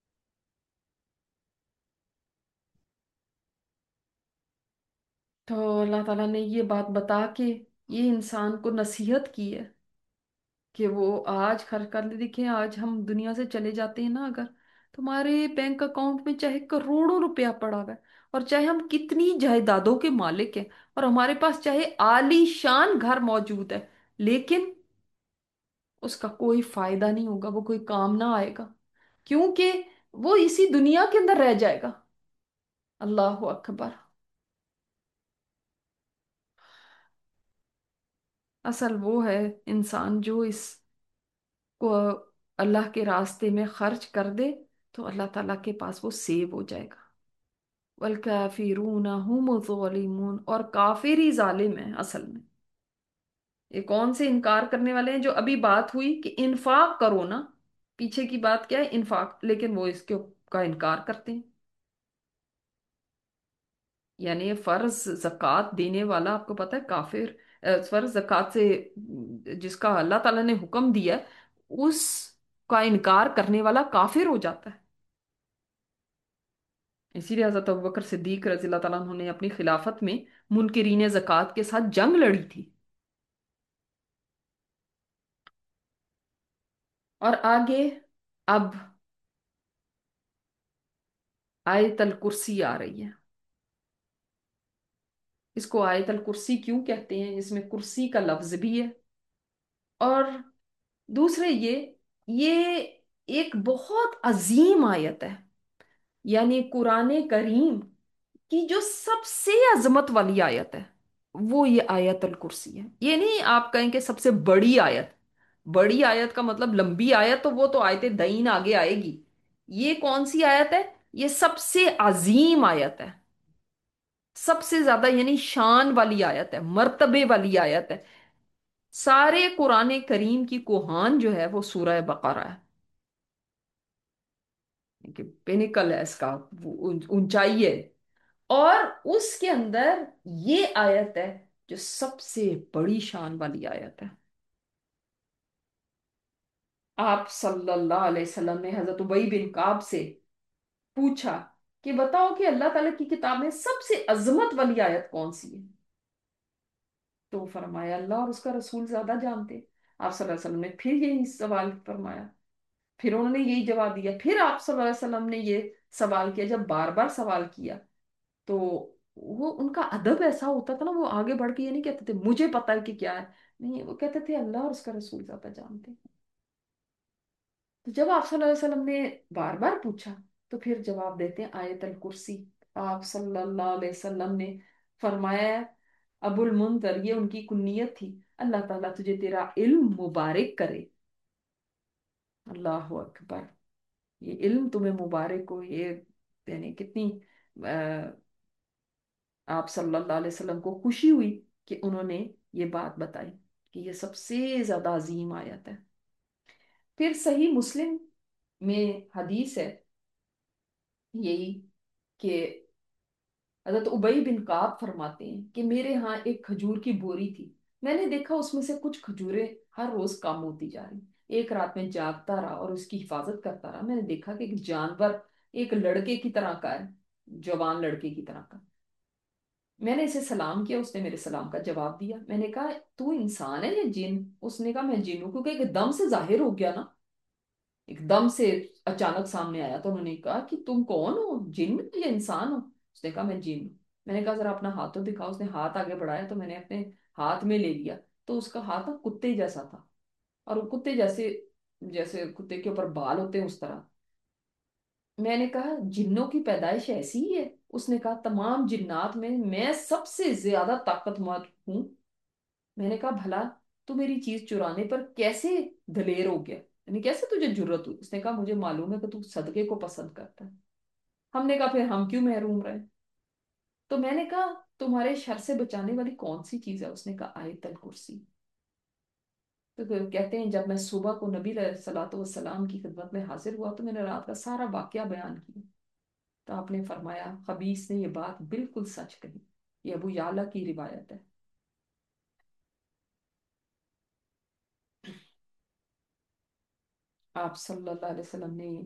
तो अल्लाह ताला ने ये बात बता के ये इंसान को नसीहत की है कि वो आज खर्च कर ले। देखिए, आज हम दुनिया से चले जाते हैं ना अगर, तुम्हारे बैंक अकाउंट में चाहे करोड़ों रुपया पड़ा हुआ है, और चाहे हम कितनी जायदादों के मालिक हैं, और हमारे पास चाहे आलीशान घर मौजूद है, लेकिन उसका कोई फायदा नहीं होगा, वो कोई काम ना आएगा, क्योंकि वो इसी दुनिया के अंदर रह जाएगा। अल्लाह अकबर। असल वो है इंसान जो इसको अल्लाह के रास्ते में खर्च कर दे, तो अल्लाह ताला के पास वो सेव हो जाएगा। वल काफिरून हुम ज़ालिमून, और काफिर ही जालिम है असल में। ये कौन से इनकार करने वाले हैं? जो अभी बात हुई कि इन्फाक करो ना, पीछे की बात क्या है, इन्फाक, लेकिन वो इसके का इनकार करते हैं। यानी फर्ज ज़कात देने वाला, आपको पता है, काफिर, फर्ज ज़कात से जिसका अल्लाह ताला ने हुक्म दिया है, उस का इनकार करने वाला काफिर हो जाता है। इसीलिए हजरत अबू बकर सिद्दीक रजी अल्लाह ताला ने अपनी खिलाफत में मुनकिरीन ज़कात के साथ जंग लड़ी थी। और आगे अब आयतल कुर्सी आ रही है। इसको आयतल कुर्सी क्यों कहते हैं? इसमें कुर्सी का लफ्ज भी है, और दूसरे ये एक बहुत अजीम आयत है। यानी कुरान करीम की जो सबसे अजमत वाली आयत है, वो ये आयतल कुर्सी है। ये नहीं आप कहें कि सबसे बड़ी आयत। बड़ी आयत का मतलब लंबी आयत, तो वो तो आयत दईन आगे आएगी। ये कौन सी आयत है? ये सबसे अजीम आयत है, सबसे ज्यादा यानी शान वाली आयत है, मर्तबे वाली आयत है। सारे कुरान करीम की कोहान जो है वो सूरह बकरा है, कि पिनिकल है इसका, वो ऊंचाई है। और उसके अंदर ये आयत है जो सबसे बड़ी शान वाली आयत है। आप सल्लल्लाहु अलैहि वसल्लम ने हजरत उबई बिन काब से पूछा कि बताओ कि अल्लाह ताला की किताब में सबसे अजमत वाली आयत कौन सी है? तो फरमाया अल्लाह और उसका रसूल ज्यादा जानते। आप सल्लल्लाहु अलैहि वसल्लम ने फिर यही सवाल फरमाया। फिर उन्होंने यही जवाब दिया। फिर आप सल्लल्लाहु अलैहि वसल्लम ने ये सवाल किया। जब बार बार सवाल किया, तो वो उनका अदब ऐसा होता था ना, वो आगे बढ़ के ये नहीं कहते थे मुझे पता है कि क्या है। नहीं, वो कहते थे अल्लाह और उसका रसूल ज्यादा जानते हैं। तो जब आप सल्लल्लाहु अलैहि वसल्लम ने बार बार पूछा, तो फिर जवाब देते हैं आयतल कुर्सी। आप सल्लल्लाहु अलैहि वसल्लम ने फरमाया, अबुल मुंदर, ये उनकी कुन्नियत थी, अल्लाह ताला तुझे तेरा इल्म मुबारक करे। अल्लाह अकबर। ये इल्म तुम्हें मुबारक हो। ये यानी कितनी आप सल्लल्लाहु अलैहि वसल्लम को खुशी हुई कि उन्होंने ये बात बताई कि ये सबसे ज्यादा अजीम आयत है। फिर सही मुस्लिम में हदीस है यही, कि हजरत उबई बिन काब फरमाते हैं कि मेरे यहाँ एक खजूर की बोरी थी। मैंने देखा उसमें से कुछ खजूरें हर रोज कम होती जा रही। एक रात में जागता रहा और उसकी हिफाजत करता रहा। मैंने देखा कि एक जानवर एक लड़के की तरह का है, जवान लड़के की तरह का। मैंने इसे सलाम किया, उसने मेरे सलाम का जवाब दिया। मैंने कहा तू इंसान है या जिन? उसने कहा मैं जिन हूं, क्योंकि एकदम से जाहिर हो गया ना, एकदम से अचानक सामने आया। तो उन्होंने कहा कि तुम कौन हो, जिन हो या इंसान हो? उसने कहा मैं जिन हूं। मैंने कहा जरा अपना हाथ तो दिखाओ। उसने हाथ आगे बढ़ाया, तो मैंने अपने हाथ में ले लिया। तो उसका हाथ ना कुत्ते जैसा था, और वो कुत्ते जैसे, जैसे कुत्ते के ऊपर बाल होते हैं उस तरह। मैंने कहा जिन्नों की पैदाइश ऐसी ही है? उसने कहा तमाम जिन्नात में मैं सबसे ज्यादा ताकतवर हूं। मैंने कहा भला तू मेरी चीज चुराने पर कैसे दलेर हो गया, यानी कैसे तुझे जुर्रत हुई? उसने कहा मुझे मालूम है कि तू सदके को पसंद करता है। हमने कहा फिर हम क्यों महरूम रहे? तो मैंने कहा तुम्हारे शर से बचाने वाली कौन सी चीज है? उसने कहा आयतल कुर्सी। तो फिर कहते हैं जब मैं सुबह को नबी सलातो वसलाम की खिदमत में हाजिर हुआ, तो मैंने रात का सारा वाकया बयान किया। तो आपने फरमाया खबीस ने ये बात बिल्कुल सच कही। ये अबू याला की रिवायत है। आप सल्लल्लाहु अलैहि वसल्लम ने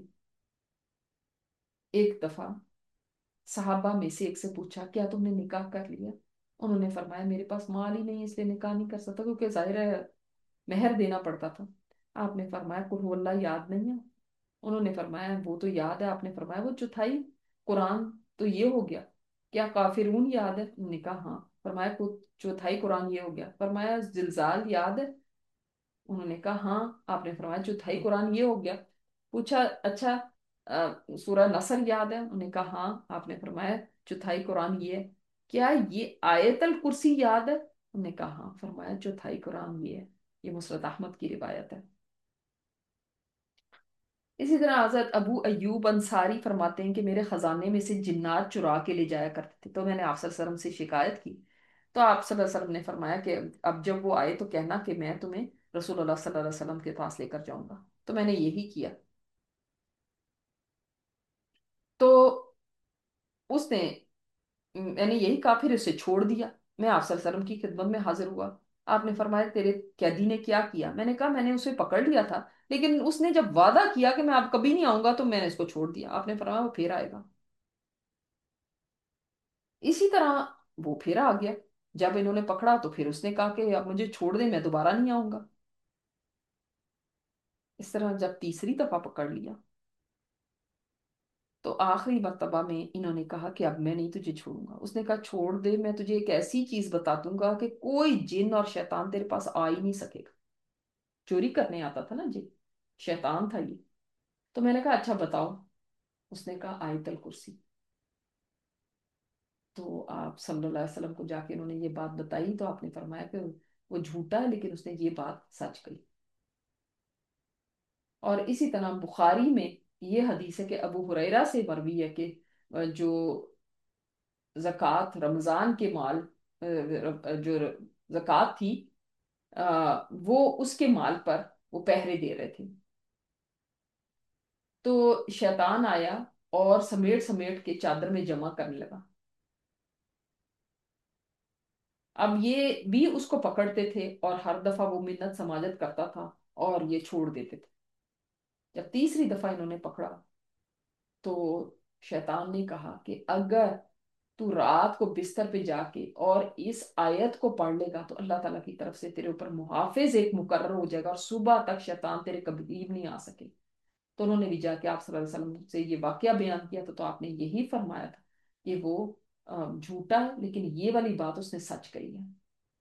एक दफा सहाबा में से एक से पूछा क्या तुमने निकाह कर लिया? उन्होंने फरमाया मेरे पास माल ही नहीं है, इसलिए निकाह नहीं कर सकता, क्योंकि जाहिर है मेहर देना पड़ता था। आपने फरमाया कुल हुवल्लाह याद नहीं है? उन्होंने फरमाया वो तो याद है। आपने फरमाया वो चौथाई कुरान तो ये हो गया, क्या काफिरून याद है? उन्होंने कहा हाँ। फरमाया कुछ चौथाई कुरान ये हो गया। फरमाया जिलजाल याद है? उन्होंने कहा हाँ। आपने फरमाया चौथाई कुरान ये हो गया। पूछा अच्छा सूरह नसर याद है? उन्होंने कहा हाँ। आपने फरमाया चौथाई कुरान ये है। क्या ये आयतल कुर्सी याद है? उन्होंने कहा हाँ। फरमाया चौथाई कुरान ये है। ये मुसरत अहमद की रिवायत है। इसी तरह हजरत अबू अय्यूब अंसारी फरमाते हैं कि मेरे खजाने में से जिन्नात चुरा के ले जाया करते थे। तो मैंने आप सल्लल्लाहु अलैहि वसल्लम से शिकायत की। तो आप सल्लल्लाहु अलैहि वसल्लम ने फरमाया कि अब जब वो आए तो कहना कि मैं तुम्हें रसूलुल्लाह सल्लल्लाहु अलैहि वसल्लम के पास लेकर जाऊंगा। तो मैंने यही किया। تو उसने मैंने यही कहा, फिर उसे छोड़ दिया। मैं आप सल्लल्लाहु अलैहि वसल्लम की खिदमत में हाजिर हुआ। आपने फरमाया तेरे कैदी ने क्या किया? मैंने कहा मैंने उसे पकड़ लिया था, लेकिन उसने जब वादा किया कि मैं अब कभी नहीं आऊंगा तो मैंने इसको छोड़ दिया। आपने फरमाया वो फिर आएगा। इसी तरह वो फिर आ गया। जब इन्होंने पकड़ा तो फिर उसने कहा कि अब मुझे छोड़ दे, मैं दोबारा नहीं आऊंगा। इस तरह जब तीसरी दफा पकड़ लिया तो आखिरी मर्तबा में इन्होंने कहा कि अब मैं नहीं तुझे छोड़ूंगा। उसने कहा छोड़ दे, मैं तुझे एक ऐसी चीज बता दूंगा कि कोई जिन और शैतान तेरे पास आ ही नहीं सकेगा। चोरी करने आता था ना जी, शैतान था ये। तो मैंने कहा अच्छा बताओ। उसने कहा आयतल कुर्सी। तो आप सल्लल्लाहु अलैहि वसल्लम को जाके उन्होंने ये बात बताई तो आपने फरमाया कि वो झूठा है, लेकिन उसने ये बात सच कही। और इसी तरह बुखारी में ये हदीस है कि अबू हुरैरा से मरवी है कि जो जक़ात रमजान के माल जो जक़ात थी, वो उसके माल पर वो पहरे दे रहे थे। तो शैतान आया और समेट समेट के चादर में जमा करने लगा। अब ये भी उसको पकड़ते थे और हर दफा वो मिन्नत समाजत करता था और ये छोड़ देते थे। जब तीसरी दफा इन्होंने पकड़ा तो शैतान ने कहा कि अगर तू रात को बिस्तर पे जाके और इस आयत को पढ़ लेगा तो अल्लाह ताला की तरफ से तेरे ऊपर मुहाफिज एक मुकर्रर हो जाएगा और सुबह तक शैतान तेरे करीब नहीं आ सके। तो उन्होंने भी जाके आप सल्लल्लाहु अलैहि वसल्लम से ये वाकया बयान किया तो आपने यही फरमाया था कि वो झूठा है, लेकिन ये वाली बात उसने सच कही है।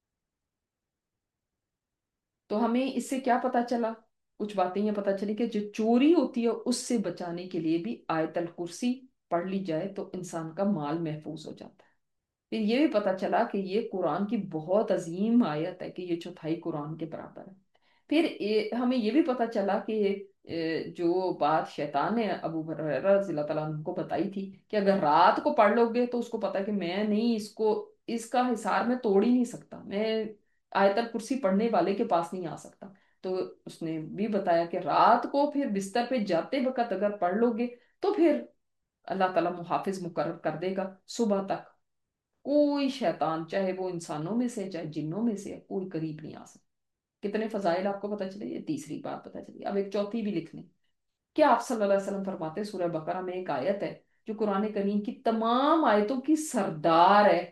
तो हमें इससे क्या पता चला? कुछ बातें ये पता चली कि जो चोरी होती है उससे बचाने के लिए भी आयतल कुर्सी पढ़ ली जाए तो इंसान का माल महफूज हो जाता है। फिर ये भी पता चला कि ये कुरान की बहुत अजीम आयत है कि ये चौथाई कुरान के बराबर है। फिर हमें ये भी पता चला कि जो बात शैतान ने अबू हुरैरा रज़ियल्लाहु तआला अन्हु को बताई थी कि अगर रात को पढ़ लोगे तो उसको पता है कि मैं नहीं इसको, इसका हिसार मैं तोड़ ही नहीं सकता, मैं आयतल कुर्सी पढ़ने वाले के पास नहीं आ सकता। तो उसने भी बताया कि रात को फिर बिस्तर पे जाते वक्त अगर पढ़ लोगे तो फिर अल्लाह ताला मुहाफिज मुकर्रर कर देगा। सुबह तक कोई शैतान, चाहे वो इंसानों में से चाहे जिन्नों में से है, कोई करीब नहीं आ सकता। कितने फजाइल आपको पता चले, ये तीसरी बात पता चली। अब एक चौथी भी लिख लें। क्या आप सल्लल्लाहु अलैहि वसल्लम फरमाते हैं, सूरह बकरा में एक आयत है जो कुरान करीम की तमाम आयतों की सरदार है।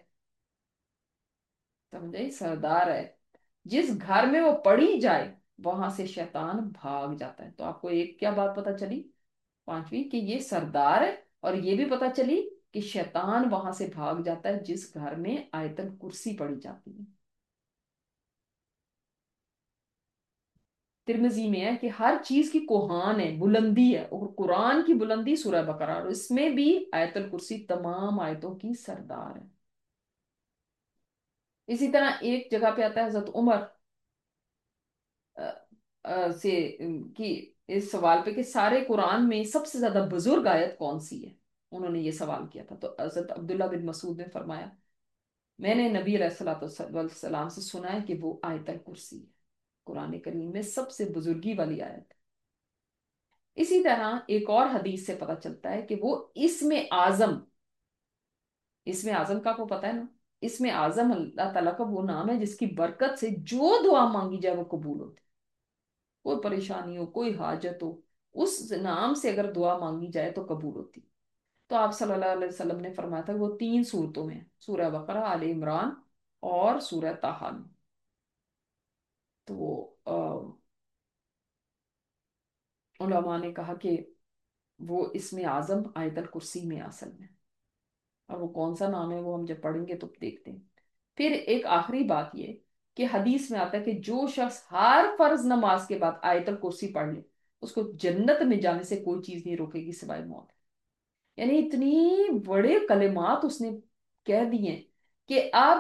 समझे, सरदार है। जिस घर में वो पढ़ी जाए वहां से शैतान भाग जाता है। तो आपको एक क्या बात पता चली, पांचवी, कि ये सरदार है। और ये भी पता चली कि शैतान वहां से भाग जाता है जिस घर में आयतल कुर्सी पढ़ी जाती है। तिरमिजी में है कि हर चीज की कोहान है, बुलंदी है, और कुरान की बुलंदी सूरह बकरा, और इसमें भी आयतल कुर्सी तमाम आयतों की सरदार है। इसी तरह एक जगह पे आता है हजरत उमर अ, से कि इस सवाल पे कि सारे कुरान में सबसे ज्यादा बुजुर्ग आयत कौन सी है, उन्होंने ये सवाल किया था। तो हजरत अब्दुल्ला बिन मसूद ने फरमाया मैंने नबी अलैहिस्सलाम से सुना है कि वो आयतल कुर्सी है, कुरान करीम में सबसे बुजुर्गी वाली आयत। इसी तरह एक और हदीस से पता चलता है कि वो इसमें आजम, इसमें आजम का आपको पता है ना, इसमें आजम अल्लाह ताला का वो नाम है जिसकी बरकत से जो दुआ मांगी जाए वो कबूल होती। कोई परेशानी हो, कोई हाजत हो, उस नाम से अगर दुआ मांगी जाए तो कबूल होती। तो आप सल्लल्लाहु अलैहि वसल्लम ने फरमाया था वो तीन सूरतों में है, सूरह बकरा, आले इमरान और सूरह ताहा में। तो उलमा ने कहा कि वो इसमें आजम आयतल कुर्सी में असल में। और वो कौन सा नाम है वो हम जब पढ़ेंगे तो देखते हैं। फिर एक आखिरी बात ये कि हदीस में आता है कि जो शख्स हर फर्ज नमाज के बाद आयतल कुर्सी पढ़ ले उसको जन्नत में जाने से कोई चीज नहीं रोकेगी सिवाय मौत। यानी इतनी बड़े कलिमात उसने कह दिए कि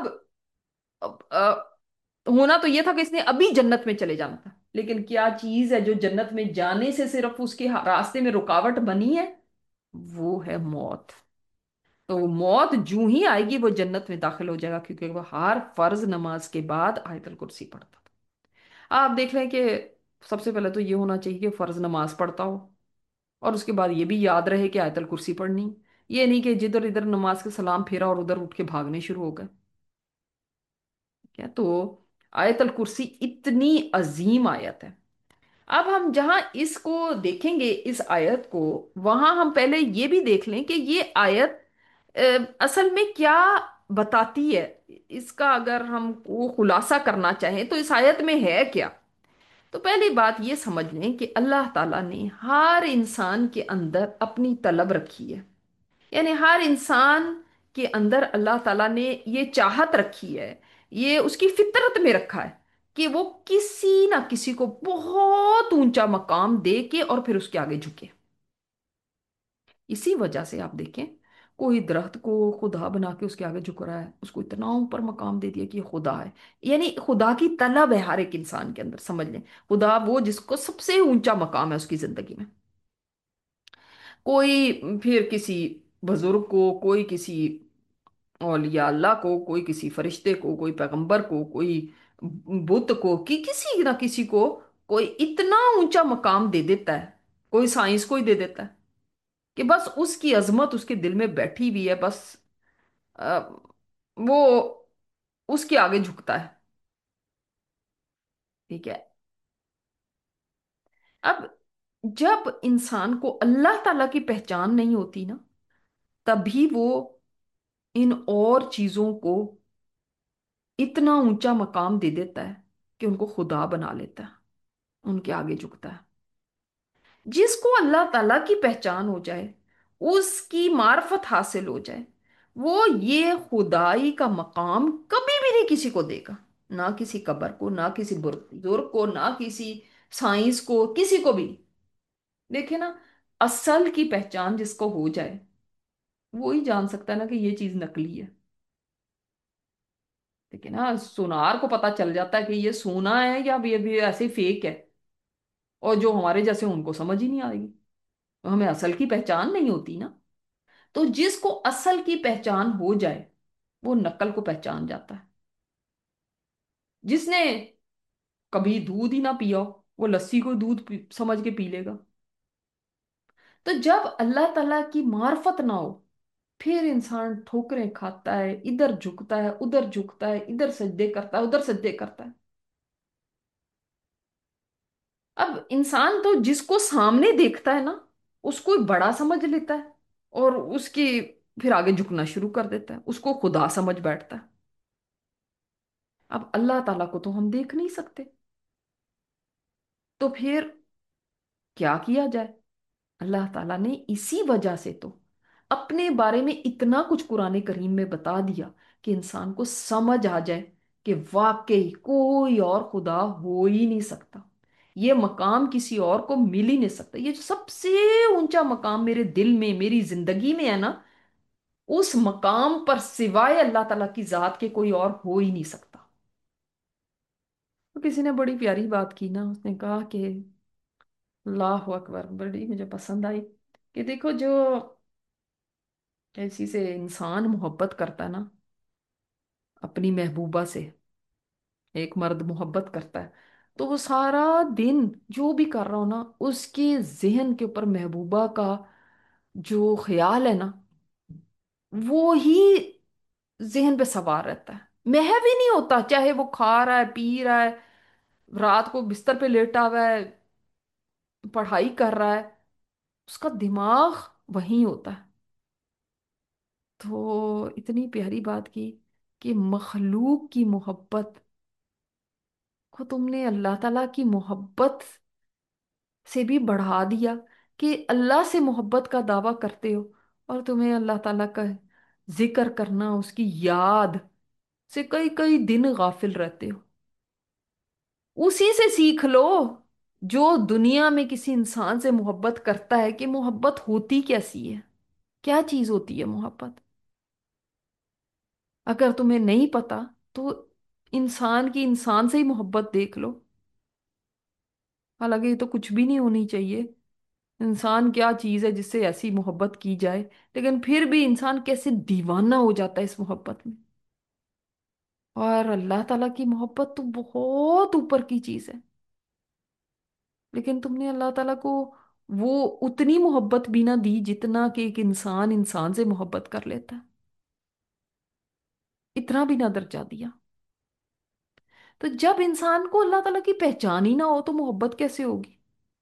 अब होना तो ये था कि इसने अभी जन्नत में चले जाना था, लेकिन क्या चीज है जो जन्नत में जाने से सिर्फ उसके रास्ते में रुकावट बनी है? वो है मौत। तो वो मौत जूं ही आएगी वो जन्नत में दाखिल हो जाएगा, क्योंकि वो हर फर्ज नमाज के बाद आयतल कुर्सी पढ़ता था। आप देख लें कि सबसे पहले तो ये होना चाहिए कि फर्ज नमाज पढ़ता हो, اور اس کے بعد یہ بھی یاد رہے کہ آیت الکرسی پڑھنی، یہ نہیں کہ جدھر ادھر نماز کے سلام پھیرا اور ادھر اٹھ کے بھاگنے شروع ہو گئے. کیا تو آیت الکرسی اتنی عظیم آیت ہے. اب ہم جہاں اس کو دیکھیں گے اس آیت کو، وہاں ہم پہلے یہ بھی دیکھ لیں کہ یہ آیت اصل میں کیا بتاتی ہے. اس کا اگر ہم کو خلاصہ کرنا چاہیں تو اس آیت میں ہے کیا. تو پہلی بات یہ سمجھ لیں کہ اللہ تعالیٰ نے ہر انسان کے اندر اپنی طلب رکھی ہے. یعنی ہر انسان کے اندر اللہ تعالیٰ نے یہ چاہت رکھی ہے، یہ اس کی فطرت میں رکھا ہے کہ وہ کسی نہ کسی کو بہت اونچا مقام دے کے اور پھر اس کے آگے جھکے. اسی وجہ سے آپ دیکھیں، کوئی درخت کو خدا بنا کے اس کے آگے جھک رہا ہے، اس کو اتنا اوپر مقام دے دیا کہ یہ خدا ہے. یعنی خدا کی طلب ہے ہر ایک انسان کے اندر، سمجھ لیں خدا وہ جس کو سب سے اونچا مقام ہے اس کی زندگی میں. کوئی پھر کسی بزرگ کو، کوئی کسی اولیاء اللہ کو، کوئی کسی فرشتے کو، کوئی پیغمبر کو، کوئی بت کو، کسی نہ کسی کو کوئی اتنا اونچا مقام دے دیتا ہے. کوئی سائنس کو ہی دے دیتا ہے کہ بس اس کی عظمت اس کے دل میں بیٹھی ہوئی ہے، بس آ، وہ اس کے آگے جھکتا ہے. ٹھیک ہے. اب جب انسان کو اللہ تعالی کی پہچان نہیں ہوتی نا، تبھی وہ ان اور چیزوں کو اتنا اونچا مقام دے دیتا ہے کہ ان کو خدا بنا لیتا ہے، ان کے آگے جھکتا ہے. جس کو اللہ تعالیٰ کی پہچان ہو جائے، اس کی معرفت حاصل ہو جائے، وہ یہ خدائی کا مقام کبھی بھی نہیں کسی کو دے گا. نہ کسی قبر کو، نہ کسی بزرگ کو، نہ کسی سائنس کو، کسی کو بھی. دیکھیں نا، اصل کی پہچان جس کو ہو جائے وہی جان سکتا ہے نا کہ یہ چیز نکلی ہے. لیکن نا سونار کو پتا چل جاتا ہے کہ یہ سونا ہے یا یہ بھی ایسے فیک ہے، اور جو ہمارے جیسے ان کو سمجھ ہی نہیں آئے گی. تو ہمیں اصل کی پہچان نہیں ہوتی نا. تو جس کو اصل کی پہچان ہو جائے وہ نقل کو پہچان جاتا ہے. جس نے کبھی دودھ ہی نہ پیا ہو، وہ لسی کو دودھ سمجھ کے پی لے گا. تو جب اللہ تعالیٰ کی معرفت نہ ہو، پھر انسان ٹھوکریں کھاتا ہے، ادھر جھکتا ہے، ادھر جھکتا ہے، ادھر سجدے کرتا ہے، ادھر سجدے کرتا ہے. اب انسان تو جس کو سامنے دیکھتا ہے نا، اس کو بڑا سمجھ لیتا ہے اور اس کی پھر آگے جھکنا شروع کر دیتا ہے، اس کو خدا سمجھ بیٹھتا ہے. اب اللہ تعالیٰ کو تو ہم دیکھ نہیں سکتے، تو پھر کیا کیا جائے. اللہ تعالیٰ نے اسی وجہ سے تو اپنے بارے میں اتنا کچھ قرآن کریم میں بتا دیا کہ انسان کو سمجھ آ جائے کہ واقعی کوئی اور خدا ہو ہی نہیں سکتا. یہ مقام کسی اور کو مل ہی نہیں سکتا. یہ جو سب سے اونچا مقام میرے دل میں، میری زندگی میں ہے نا، اس مقام پر سوائے اللہ تعالیٰ کی ذات کے کوئی اور ہو ہی نہیں سکتا. تو کسی نے بڑی پیاری بات کی نا، اس نے کہا کہ اللہ اکبر، بڑی مجھے پسند آئی کہ دیکھو جو کسی سے انسان محبت کرتا ہے نا، اپنی محبوبہ سے ایک مرد محبت کرتا ہے، تو وہ سارا دن جو بھی کر رہا ہو نا، اس کے ذہن کے اوپر محبوبہ کا جو خیال ہے نا، وہ ہی ذہن پہ سوار رہتا ہے. محو ہی نہیں ہوتا، چاہے وہ کھا رہا ہے، پی رہا ہے، رات کو بستر پہ لیٹا ہوا ہے، پڑھائی کر رہا ہے، اس کا دماغ وہیں ہوتا ہے. تو اتنی پیاری بات کی کہ مخلوق کی محبت کو تم نے اللہ تعالیٰ کی محبت سے بھی بڑھا دیا، کہ اللہ سے محبت کا دعویٰ کرتے ہو اور تمہیں اللہ تعالیٰ کا ذکر کرنا، اس کی یاد سے کئی کئی دن غافل رہتے ہو. اسی سے سیکھ لو. جو دنیا میں کسی انسان سے محبت کرتا ہے کہ محبت ہوتی کیسی ہے، کیا چیز ہوتی ہے محبت. اگر تمہیں نہیں پتا تو انسان کی انسان سے ہی محبت دیکھ لو. حالانکہ یہ تو کچھ بھی نہیں ہونی چاہیے. انسان کیا چیز ہے جس سے ایسی محبت کی جائے، لیکن پھر بھی انسان کیسے دیوانہ ہو جاتا ہے اس محبت میں. اور اللہ تعالیٰ کی محبت تو بہت اوپر کی چیز ہے. لیکن تم نے اللہ تعالیٰ کو वो उतनी मोहब्बत भी ना दी जितना कि एक इंसान इंसान से मोहब्बत कर लेता है। इतना भी ना दर्जा दिया। तो जब इंसान को अल्लाह ताला की पहचान ही ना हो तो मोहब्बत कैसे होगी?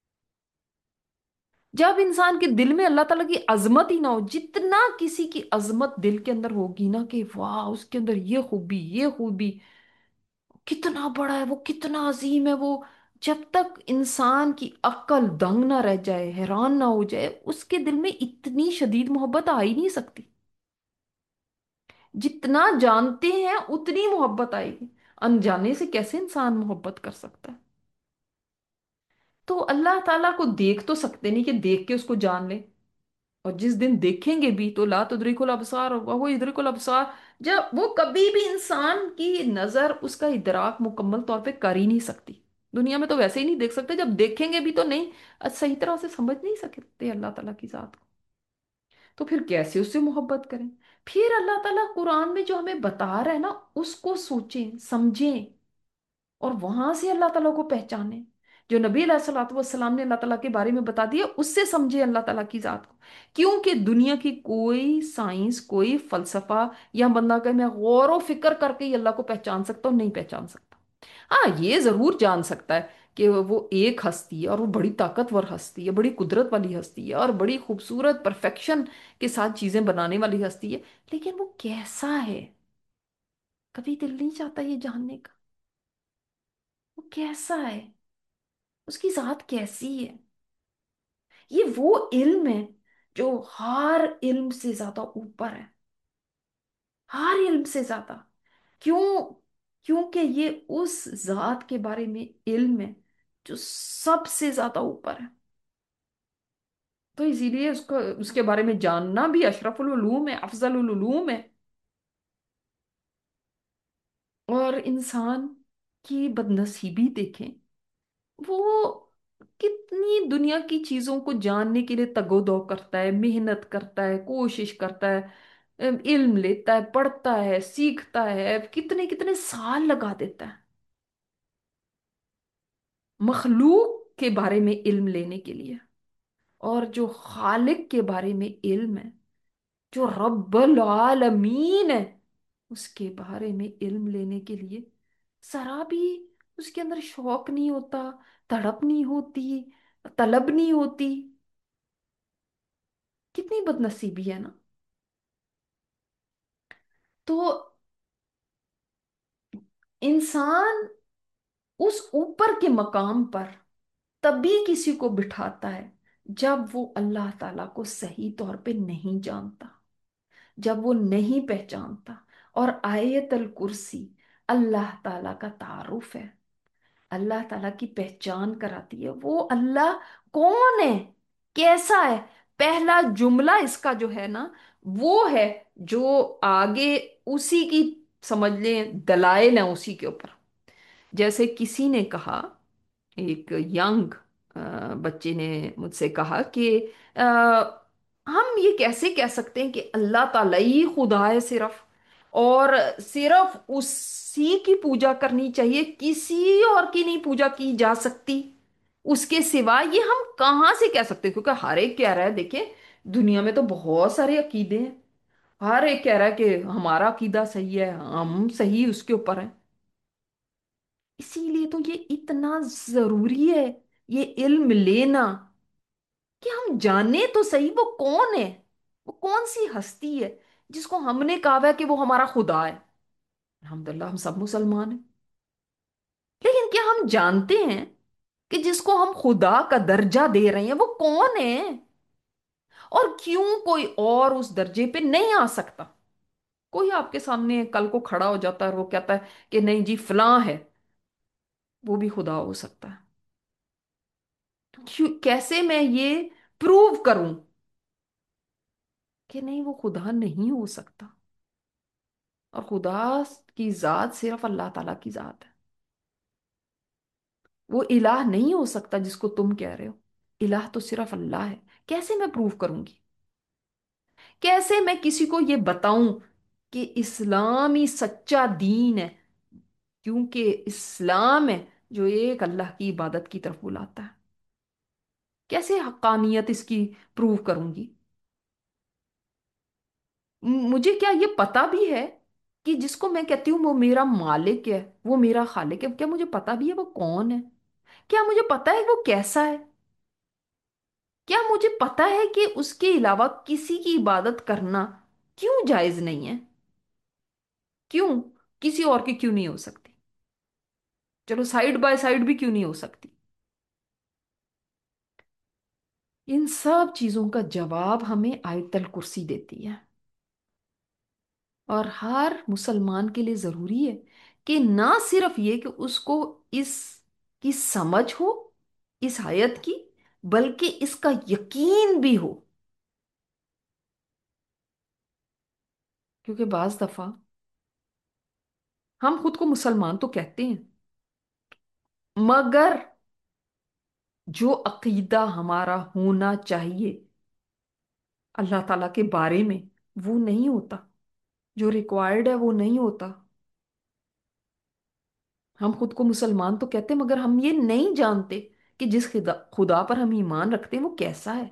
जब इंसान के दिल में अल्लाह ताला की अजमत ही ना हो, जितना किसी की अजमत दिल के अंदर होगी ना कि वाह उसके अंदर ये खूबी, कितना बड़ा है वो, कितना अजीम है वो, जब तक इंसान की अक्ल दंग ना रह जाए, हैरान ना हो जाए, उसके दिल में इतनी शदीद मोहब्बत आ ही नहीं सकती। जितना जानते हैं उतनी मोहब्बत आएगी। अनजाने से कैसे इंसान मोहब्बत कर सकता है? तो अल्लाह ताला को देख तो सकते नहीं कि देख के उसको जान ले। और जिस दिन देखेंगे भी तो ला तुदरिकुल अबसार होगा, वो इदरिकुल अबसार। जब वो कभी भी इंसान की नजर उसका इदराक मुकम्मल तौर पे कर ही नहीं सकती। दुनिया में तो वैसे ही नहीं देख सकते, जब देखेंगे भी तो नहीं सही तरह से समझ नहीं सकते अल्लाह ताला की जात को। तो फिर कैसे उससे मोहब्बत करें? फिर अल्लाह ताला कुरान में जो हमें बता रहा है ना, उसको सोचें समझें और वहां से अल्लाह ताला को पहचाने। जो नबी अलैहिस्सलातु वस्सलाम ने अल्लाह ताला के बारे में बता दिया उससे समझे अल्लाह ताला की जात को। क्योंकि दुनिया की कोई साइंस, कोई फलसफा या बंदा कहे मैं गौर व फिक्र करके ही अल्लाह को पहचान सकता हूँ, नहीं पहचान सकता। हाँ, ये जरूर जान सकता है कि वो एक हस्ती है और वो बड़ी ताकतवर हस्ती है, बड़ी कुदरत वाली हस्ती है और बड़ी खूबसूरत परफेक्शन के साथ चीजें बनाने वाली हस्ती है। लेकिन वो कैसा है, कभी दिल नहीं चाहता ये जानने का। वो कैसा है, उसकी जात कैसी है? ये वो इल्म है जो हर इल्म से ज्यादा ऊपर है, हर इल्म से ज्यादा। क्यों? क्योंकि ये उस जात के बारे में इल्म है जो सबसे ज्यादा ऊपर है। तो इसीलिए उसको, उसके बारे में जानना भी अशरफुल उलूम है, अफजल उलूम है। और इंसान की बदनसीबी देखें, वो कितनी दुनिया की चीजों को जानने के लिए तगोदो करता है, मेहनत करता है, कोशिश करता है, इल्म लेता है, पढ़ता है, सीखता है, कितने कितने साल लगा देता है मखलूक के बारे में इल्म लेने के लिए। और जो खालिक के बारे में इल्म है, जो रब्बुल आलमीन है, उसके बारे में इल्म लेने के लिए जरा भी उसके अंदर शौक नहीं होता, तड़प नहीं होती, तलब नहीं होती। कितनी बदनसीबी है ना। तो इंसान उस ऊपर के मकाम पर तभी किसी को बिठाता है जब वो अल्लाह ताला को सही तौर पे नहीं जानता, जब वो नहीं पहचानता। और आयतल कुर्सी अल्लाह ताला का तारुफ है, अल्लाह ताला की पहचान कराती है। वो अल्लाह कौन है, कैसा है? पहला जुमला इसका जो है ना, वो है जो आगे उसी की, समझ लें, दलाइल हैं उसी के ऊपर। जैसे किसी ने कहा, एक यंग बच्चे ने मुझसे कहा कि हम ये कैसे कह सकते हैं कि अल्लाह ताला ही खुदा है सिर्फ, और सिर्फ उसी की पूजा करनी चाहिए, किसी और की नहीं पूजा की जा सकती उसके सिवा। ये हम कहाँ से कह सकते हैं? क्योंकि हर एक कह रहा है, देखिए दुनिया में तो बहुत सारे अकीदे हैं, हर एक कह रहा है कि हमारा अकीदा सही है, हम सही उसके ऊपर हैं। इसीलिए तो ये इतना जरूरी है, ये इल्म लेना, कि हम जाने तो सही वो कौन है, वो कौन सी हस्ती है जिसको हमने कहा है कि वो हमारा खुदा है। अल्हम्दुलिल्लाह हम सब मुसलमान हैं, लेकिन क्या हम जानते हैं कि जिसको हम खुदा का दर्जा दे रहे हैं वो कौन है? और क्यों कोई और उस दर्जे पे नहीं आ सकता? कोई आपके सामने कल को खड़ा हो जाता है और वो कहता है कि नहीं जी फलां है, वो भी खुदा हो सकता है। क्यों, कैसे मैं ये प्रूव करूं कि नहीं वो खुदा नहीं हो सकता? और खुदा की जात सिर्फ अल्लाह ताला की जात है। वो इलाह नहीं हो सकता जिसको तुम कह रहे हो, इलाह तो सिर्फ अल्लाह है। कैसे मैं प्रूव करूंगी? कैसे मैं किसी को ये बताऊं कि इस्लाम ही सच्चा दीन है? क्योंकि इस्लाम है जो एक अल्लाह की इबादत की तरफ बुलाता है। कैसे हक्कानियत इसकी प्रूव करूंगी? मुझे क्या ये पता भी है कि जिसको मैं कहती हूँ वो मेरा मालिक है, वो मेरा खालिक है, क्या मुझे पता भी है वो कौन है? क्या मुझे पता है वो कैसा है? क्या मुझे पता है कि उसके अलावा किसी की इबादत करना क्यों जायज नहीं है? क्यों? किसी और की क्यों नहीं हो सकती? चलो साइड बाय साइड भी क्यों नहीं हो सकती? इन सब चीजों का जवाब हमें आयतल कुर्सी देती है। और हर मुसलमान के लिए जरूरी है कि ना सिर्फ ये कि उसको इस की समझ हो, इस आयत की, बल्कि इसका यकीन भी हो। क्योंकि बाज दफा हम खुद को मुसलमान तो कहते हैं, मगर जो अकीदा हमारा होना चाहिए अल्लाह ताला के बारे में, वो नहीं होता। जो रिक्वायर्ड है वो नहीं होता। हम खुद को मुसलमान तो कहते हैं, मगर हम ये नहीं जानते कि जिस खुदा खुदा पर हम ईमान रखते हैं वो कैसा है।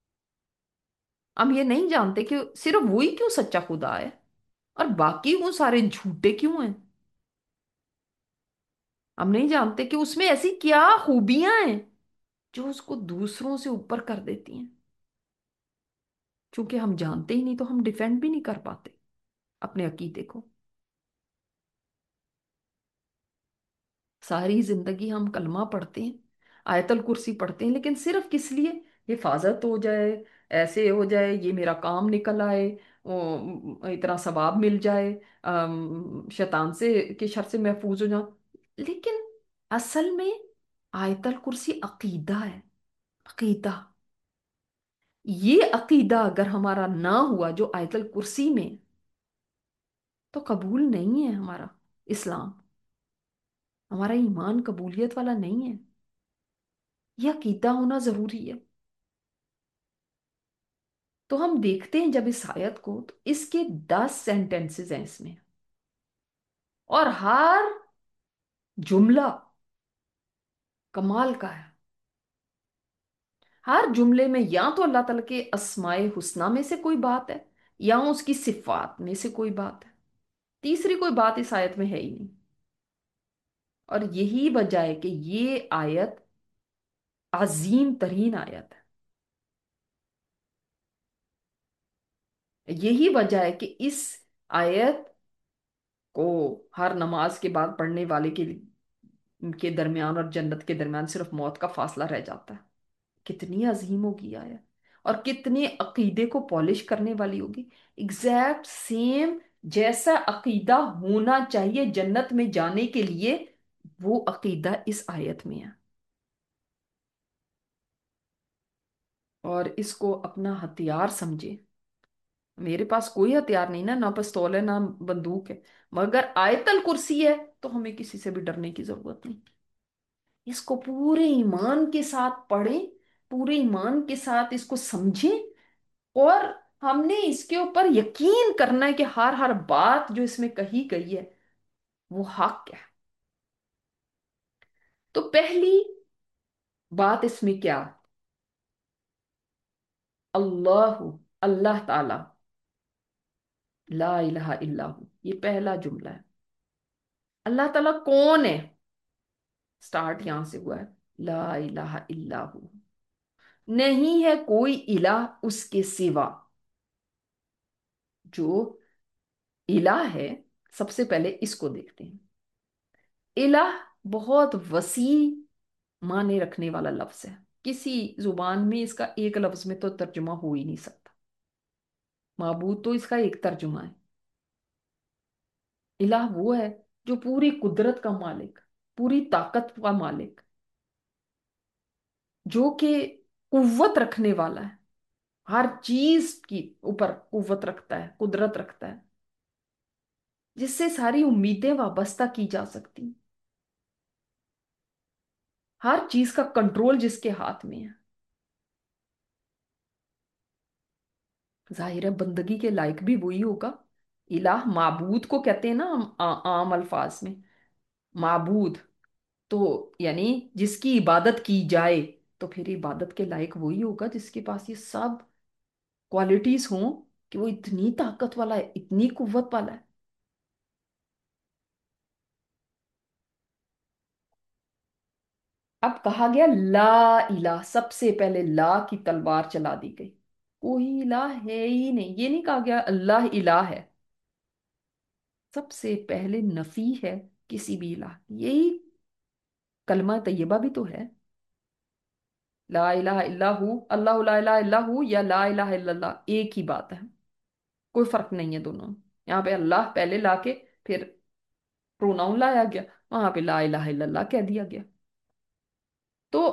हम ये नहीं जानते कि सिर्फ वही क्यों सच्चा खुदा है और बाकी वो सारे झूठे क्यों हैं। हम नहीं जानते कि उसमें ऐसी क्या खूबियां हैं जो उसको दूसरों से ऊपर कर देती हैं। क्योंकि हम जानते ही नहीं तो हम डिफेंड भी नहीं कर पाते अपने अकीदे को। सारी जिंदगी हम कलमा पढ़ते हैं, आयतल कुर्सी पढ़ते हैं, लेकिन सिर्फ किस लिए? हिफाजत हो जाए, ऐसे हो जाए, ये मेरा काम निकल आए, इतना सवाब मिल जाए, शैतान से के शर से महफूज हो जाऊं। लेकिन असल में आयतल कुर्सी अकीदा है। अकीदा, ये अकीदा अगर हमारा ना हुआ जो आयतल कुर्सी में, तो कबूल नहीं है हमारा इस्लाम। हमारा ईमान कबूलियत वाला नहीं है। यह अकीदा होना जरूरी है। तो हम देखते हैं जब इस आयत को, तो इसके 10 सेंटेंसेस हैं इसमें, और हर जुमला कमाल का है। हर जुमले में या तो अल्लाह ताला के अस्माए हुस्ना में से कोई बात है, या उसकी सिफात में से कोई बात है। तीसरी कोई बात इस आयत में है ही नहीं। और यही वजह है कि ये आयत अजीम तरीन आयत है। यही वजह है कि इस आयत को हर नमाज के बाद पढ़ने वाले के दरमियान और जन्नत के दरमियान सिर्फ मौत का फासला रह जाता है। कितनी अजीम होगी आयत, और कितने अकीदे को पॉलिश करने वाली होगी। एग्जैक्ट सेम जैसा अकीदा होना चाहिए जन्नत में जाने के लिए, वो अकीदा इस आयत में है। और इसको अपना हथियार समझे। मेरे पास कोई हथियार नहीं, ना ना पिस्तौल है ना बंदूक है, मगर आयतल कुर्सी है, तो हमें किसी से भी डरने की जरूरत नहीं। इसको पूरे ईमान के साथ पढ़ें, पूरे ईमान के साथ इसको समझें, और हमने इसके ऊपर यकीन करना है कि हर हर बात जो इसमें कही गई है वो हक है। तो पहली बात इसमें क्या? अल्लाह, अल्लाह ताला, ला इलाहा इल्लाहु, ये पहला जुमला है। अल्लाह ताला कौन है? स्टार्ट यहां से हुआ है। ला इलाहा इल्लाहु, नहीं है कोई इलाह उसके सिवा। जो इलाह है, सबसे पहले इसको देखते हैं। इलाह बहुत वसी माने रखने वाला लफ्ज है। किसी जुबान में इसका एक लफ्ज में तो तर्जुमा हो ही नहीं सकता। माबूद तो इसका एक तर्जुमा है। इलाह वो है जो पूरी कुदरत का मालिक, पूरी ताकत का मालिक, जो कि कुव्वत रखने वाला है, हर चीज की ऊपर कुव्वत रखता है, कुदरत रखता है, जिससे सारी उम्मीदें वाबस्ता की जा सकती। हर चीज का कंट्रोल जिसके हाथ में है। जाहिर है बंदगी के लायक भी वही होगा। इलाह माबूद को कहते हैं ना हम आम अल्फाज में। माबूद तो यानी जिसकी इबादत की जाए, तो फिर इबादत के लायक वही होगा जिसके पास ये सब क्वालिटीज हों, कि वो इतनी ताकत वाला है, इतनी कुव्वत वाला है। अब कहा गया ला इलाह, सबसे पहले ला की तलवार चला दी गई। कोई इलाह है ही नहीं, ये नहीं कहा गया अल्लाह इलाह है। सबसे पहले नफी है किसी भी इलाह की। यही कलमा तैयबा भी तो है। ला इलाहा इल्लल्लाहु, अल्लाहु ला इलाहा इल्लल्लाहु या ला इलाहा इल्लल्लाह एक ही बात है। कोई फर्क नहीं है दोनों में। यहाँ पे अल्लाह पहले लाके फिर प्रोनाउन लाया गया, वहां पे ला इलाहा इल्लल्लाह कह दिया गया। तो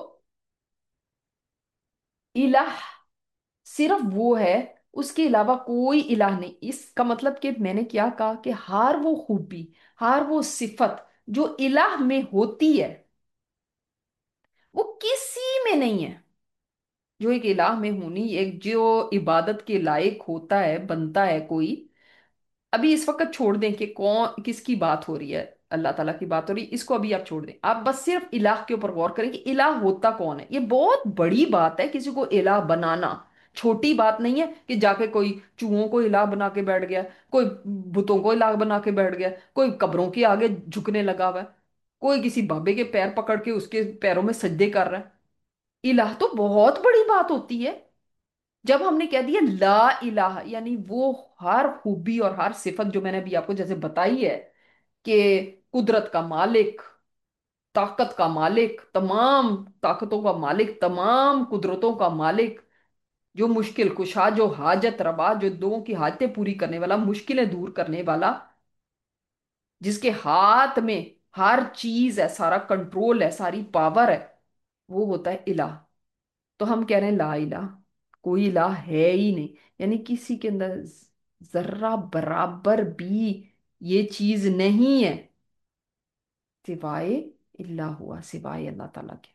इलाह सिर्फ वो है, उसके अलावा कोई इलाह नहीं। इसका मतलब कि मैंने क्या कहा कि हर वो खूबी, हर वो सिफत जो इलाह में होती है, वो किसी में नहीं है। जो एक इलाह में होनी, एक जो इबादत के लायक होता है, बनता है कोई। अभी इस वक्त छोड़ दें कि कौन किसकी बात हो रही है, अल्लाह ताला की बात हो रही है, इसको अभी आप छोड़ दें। आप बस सिर्फ इलाह के ऊपर गौर करें कि इलाह होता कौन है। ये बहुत बड़ी बात है, किसी को इलाह बनाना छोटी बात नहीं है कि जाके कोई चूहों को इलाह बना के बैठ गया, कोई बुतों को इलाह बना के बैठ गया, कोई कब्रों के आगे झुकने लगा हुआ है, कोई किसी बाबे के पैर पकड़ के उसके पैरों में सजदे कर रहा है। इलाह तो बहुत बड़ी बात होती है। जब हमने कह दिया ला इलाहा, यानी वो हर खूबी और हर सिफत जो मैंने अभी आपको जैसे बताई है, कि कुदरत का मालिक, ताकत का मालिक, तमाम ताकतों का मालिक, तमाम कुदरतों का मालिक, जो मुश्किल कुशा, जो हाजत रवा, जो लोगों की हाजतें पूरी करने वाला, मुश्किलें दूर करने वाला, जिसके हाथ में हर चीज है, सारा कंट्रोल है, सारी पावर है, वो होता है इलाह। तो हम कह रहे हैं ला इलाह, कोई इलाह है ही नहीं। यानी किसी के अंदर जर्रा बराबर भी ये चीज नहीं है, सिवाय इल्लाह हुआ, सिवाय अल्लाह ताला के।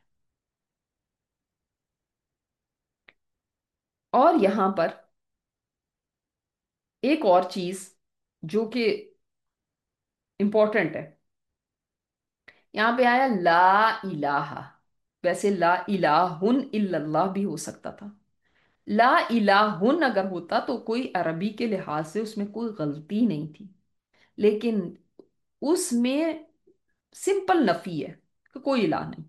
और यहां पर एक और चीज जो कि इंपॉर्टेंट है, यहां पे आया ला इलाहा। वैसे ला इलाहुन इल्लल्लाह भी हो सकता था। ला इलाहुन अगर होता तो कोई अरबी के लिहाज से उसमें कोई गलती नहीं थी, लेकिन उसमें सिंपल नफी है कि कोई इलाह नहीं।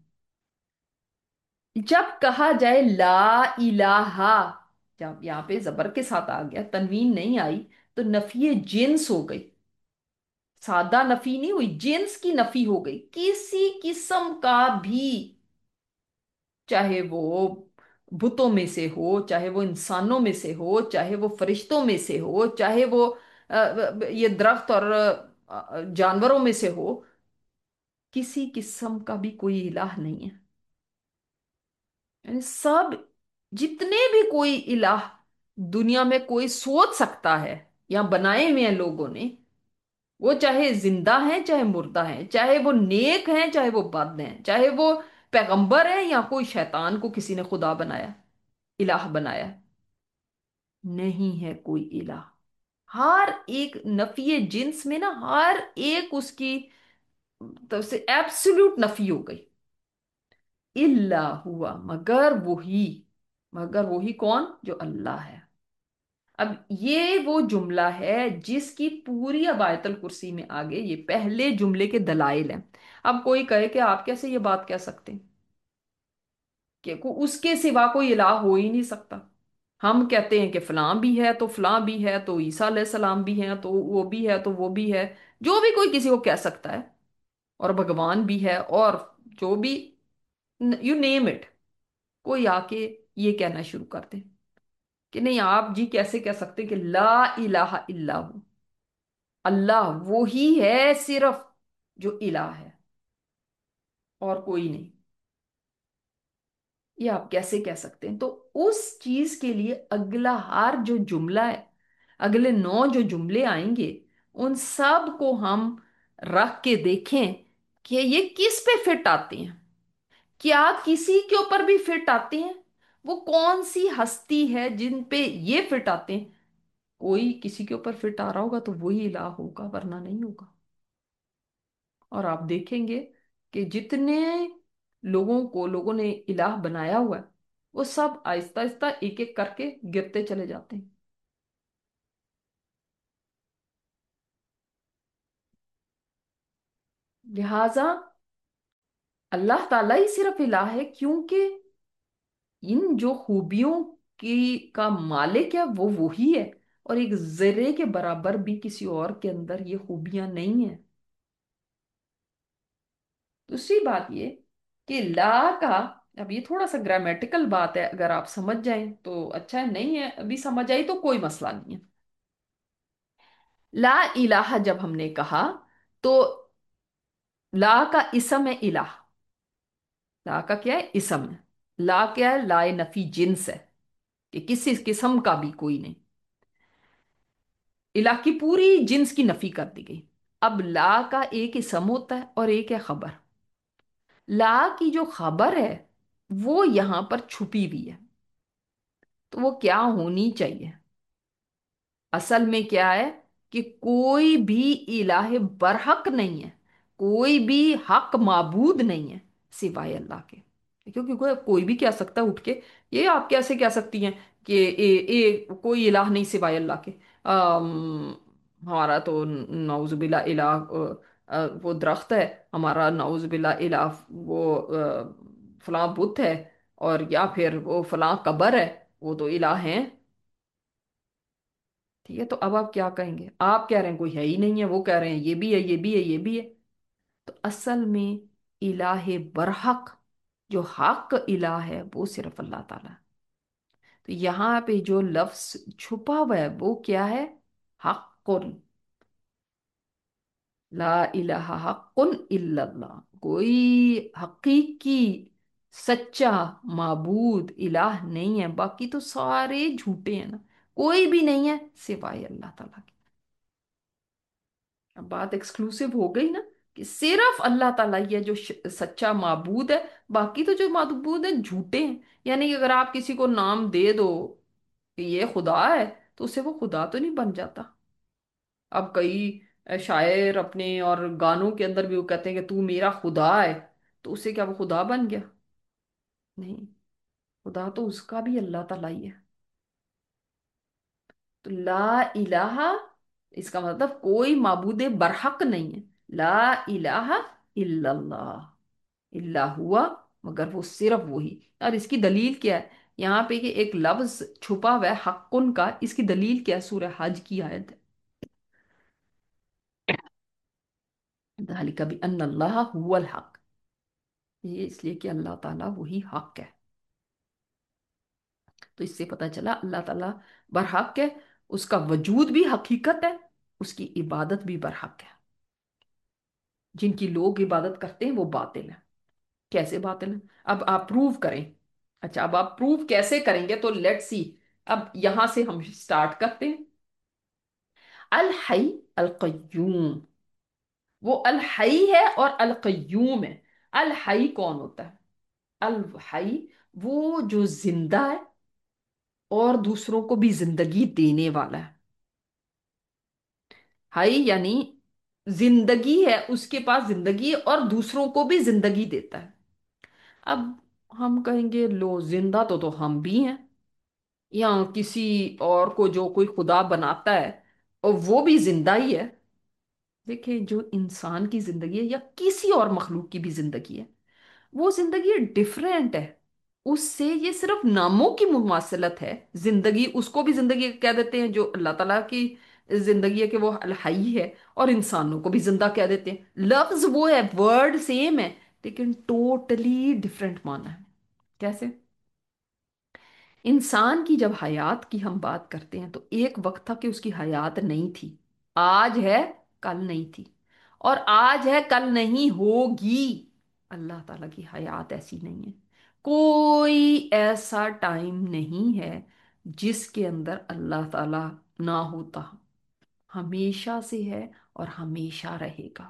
जब कहा जाए ला इलाहा, जब यहाँ पे जबर के साथ आ गया, तनवीन नहीं आई, तो नफी जिन्स हो गई। सादा नफी नहीं हुई, जिन्स की नफी हो गई। किसी किस्म का भी, चाहे वो बुतों में से हो, चाहे वो इंसानों में से हो, चाहे वो फरिश्तों में से हो, चाहे वो ये दरख्त और जानवरों में से हो, किसी किस्म का भी कोई इलाह नहीं है। यानी सब, जितने भी कोई इलाह दुनिया में कोई सोच सकता है या बनाए हुए हैं लोगों ने, वो चाहे जिंदा हैं चाहे मुर्दा हैं, चाहे वो नेक हैं चाहे वो बद हैं, चाहे वो पैगंबर है या कोई शैतान को किसी ने खुदा बनाया, इलाह बनाया, नहीं है कोई इलाह। हर एक नफी जिन्स में ना, हर एक उसकी तरफ से एब्सोल्यूट नफी हो गई। इल्ला हुआ, मगर वही कौन, जो अल्लाह है। अब ये वो जुमला है जिसकी पूरी अब आयतल कुर्सी में आगे ये पहले जुमले के दलाइल हैं। अब कोई कहे कि आप कैसे ये बात कह सकते हैं कि उसके सिवा कोई इलाह हो ही नहीं सकता। हम कहते हैं कि फलां भी है तो फलां भी है, तो ईसा अलैहि सलाम भी है तो वो भी है, तो वो भी है। जो भी कोई किसी को कह सकता है, और भगवान भी है, और जो भी, यू नेम इट, कोई आके ये कहना शुरू कर दे कि नहीं आप जी कैसे कह सकते कि ला इलाहा इल्लल्लाहु, अल्लाह वो ही है सिर्फ जो इलाह है, और कोई नहीं। ये आप कैसे कह सकते हैं? तो उस चीज के लिए अगला हर जो जुमला है, अगले 9 जो जुमले आएंगे, उन सब को हम रख के देखें कि ये किस पे फिट आते हैं। क्या किसी के ऊपर भी फिट आते हैं? वो कौन सी हस्ती है जिन पे ये फिट आते हैं? कोई किसी के ऊपर फिट आ रहा होगा तो वही इलाह होगा, वरना नहीं होगा। और आप देखेंगे कि जितने लोगों ने इलाह बनाया हुआ है, वो सब आहिस्ता आहिस्ता एक एक करके गिरते चले जाते हैं। लिहाजा अल्लाह ताला ही सिर्फ इलाह है, क्योंकि इन जो खूबियों की का मालिक है वो वही है, और एक जर्रे के बराबर भी किसी और के अंदर ये खूबियां नहीं है। दूसरी बात ये कि ला का, अब ये थोड़ा सा ग्रामेटिकल बात है, अगर आप समझ जाएं तो अच्छा है, नहीं है अभी समझ आई तो कोई मसला नहीं है। ला इलाहा जब हमने कहा, तो ला का इसम है इलाह। ला का क्या है? इसम है। ला क्या है? लाए नफी जिन्स है, कि किसी किस्म का भी कोई नहीं। इलाह की पूरी जिन्स की नफी कर दी गई। अब ला का एक इसम होता है और एक है खबर। ला की जो खबर है वो यहां पर छुपी हुई है, तो वो क्या होनी चाहिए? असल में क्या है कि कोई भी इलाह बरहक नहीं है, कोई भी हक माबूद नहीं है सिवाय अल्लाह के। क्योंकि कोई भी कह सकता है उठ के, ये आप कैसे कह सकती हैं कि कोई इलाह नहीं सिवाय अल्लाह के? हमारा तो नाउजुबिल्ला इलाह वो दरख्त है, हमारा नाउजुबिल्ला इलाह वो फलां बुत है, और या फिर वो फलां कबर है, वो तो इलाह हैं। ठीक है, तो अब आप क्या कहेंगे? आप कह रहे हैं कोई है ही नहीं है, वो कह रहे हैं ये भी है, ये भी है, ये भी है। तो असल में इलाह बरहक, जो हक इलाह है वो सिर्फ अल्लाह ताला है। तो यहाँ पे जो लफ्ज छुपा हुआ है वो क्या है? हक्कुन। ला इलाहा हक्कुन इल्लल्लाह। कोई हकीकी सच्चा माबूद इलाह नहीं है, बाकी तो सारे झूठे हैं ना। कोई भी नहीं है सिवाय अल्लाह ताला के। अब बात एक्सक्लूसिव हो गई ना, कि सिर्फ अल्लाह ताला ही है जो सच्चा माबूद है, बाकी तो जो माबूद है झूठे हैं। यानी कि अगर आप किसी को नाम दे दो कि ये खुदा है, तो उससे वो खुदा तो नहीं बन जाता। अब कई शायर अपने और गानों के अंदर भी वो कहते हैं कि तू मेरा खुदा है, तो उससे क्या वो खुदा बन गया? नहीं, खुदा तो उसका भी अल्लाह ताला ही है। तो ला इलाहा, इसका मतलब कोई माबूद बरहक नहीं है। ला इलाहा इल्लल्लाह। इल्ला हुआ, मगर वो सिर्फ वही। और इसकी दलील क्या है? यहाँ पे कि एक लफ्ज छुपा हुआ है हक्कुन का, इसकी दलील क्या है? सूरह हज की आयत है, ज़ालिका भी अन्नल्लाह हुवल हक। ये इसलिए कि अल्लाह ताला वही हक है। तो इससे पता चला अल्लाह ताला बरहक है, उसका वजूद भी हकीकत है, उसकी इबादत भी बरहक है। जिनकी लोग इबादत करते हैं वो बातिल है। कैसे बातिल है? अब आप प्रूव करें। अच्छा, अब आप प्रूव कैसे करेंगे? तो लेट्स सी। अब यहां से हम स्टार्ट करते हैं। अल हई अल कय्यूम। वो अल हई है और अल कय्यूम है। अल हई कौन होता है? अल हई वो जो जिंदा है और दूसरों को भी जिंदगी देने वाला है। हई यानी जिंदगी है, उसके पास जिंदगी है और दूसरों को भी जिंदगी देता है। अब हम कहेंगे लो, जिंदा तो हम भी हैं, या किसी और को जो कोई खुदा बनाता है और वो भी जिंदा ही है। देखिए, जो इंसान की जिंदगी है या किसी और मखलूक की भी जिंदगी है, वो जिंदगी डिफरेंट है उससे। ये सिर्फ नामों की मुमासलत है। जिंदगी उसको भी जिंदगी कह देते हैं जो अल्लाह ताला की जिंदगी है, कि वो अल हई है, और इंसानों को भी जिंदा कह देते हैं। लफ्ज वो है, वर्ड सेम है, लेकिन टोटली डिफरेंट माना है। कैसे? इंसान की जब हयात की हम बात करते हैं, तो एक वक्त था कि उसकी हयात नहीं थी। आज है, कल नहीं थी, और आज है कल नहीं होगी। अल्लाह ताला की हयात ऐसी नहीं है। कोई ऐसा टाइम नहीं है जिसके अंदर अल्लाह ताला ना होता। हमेशा से है और हमेशा रहेगा।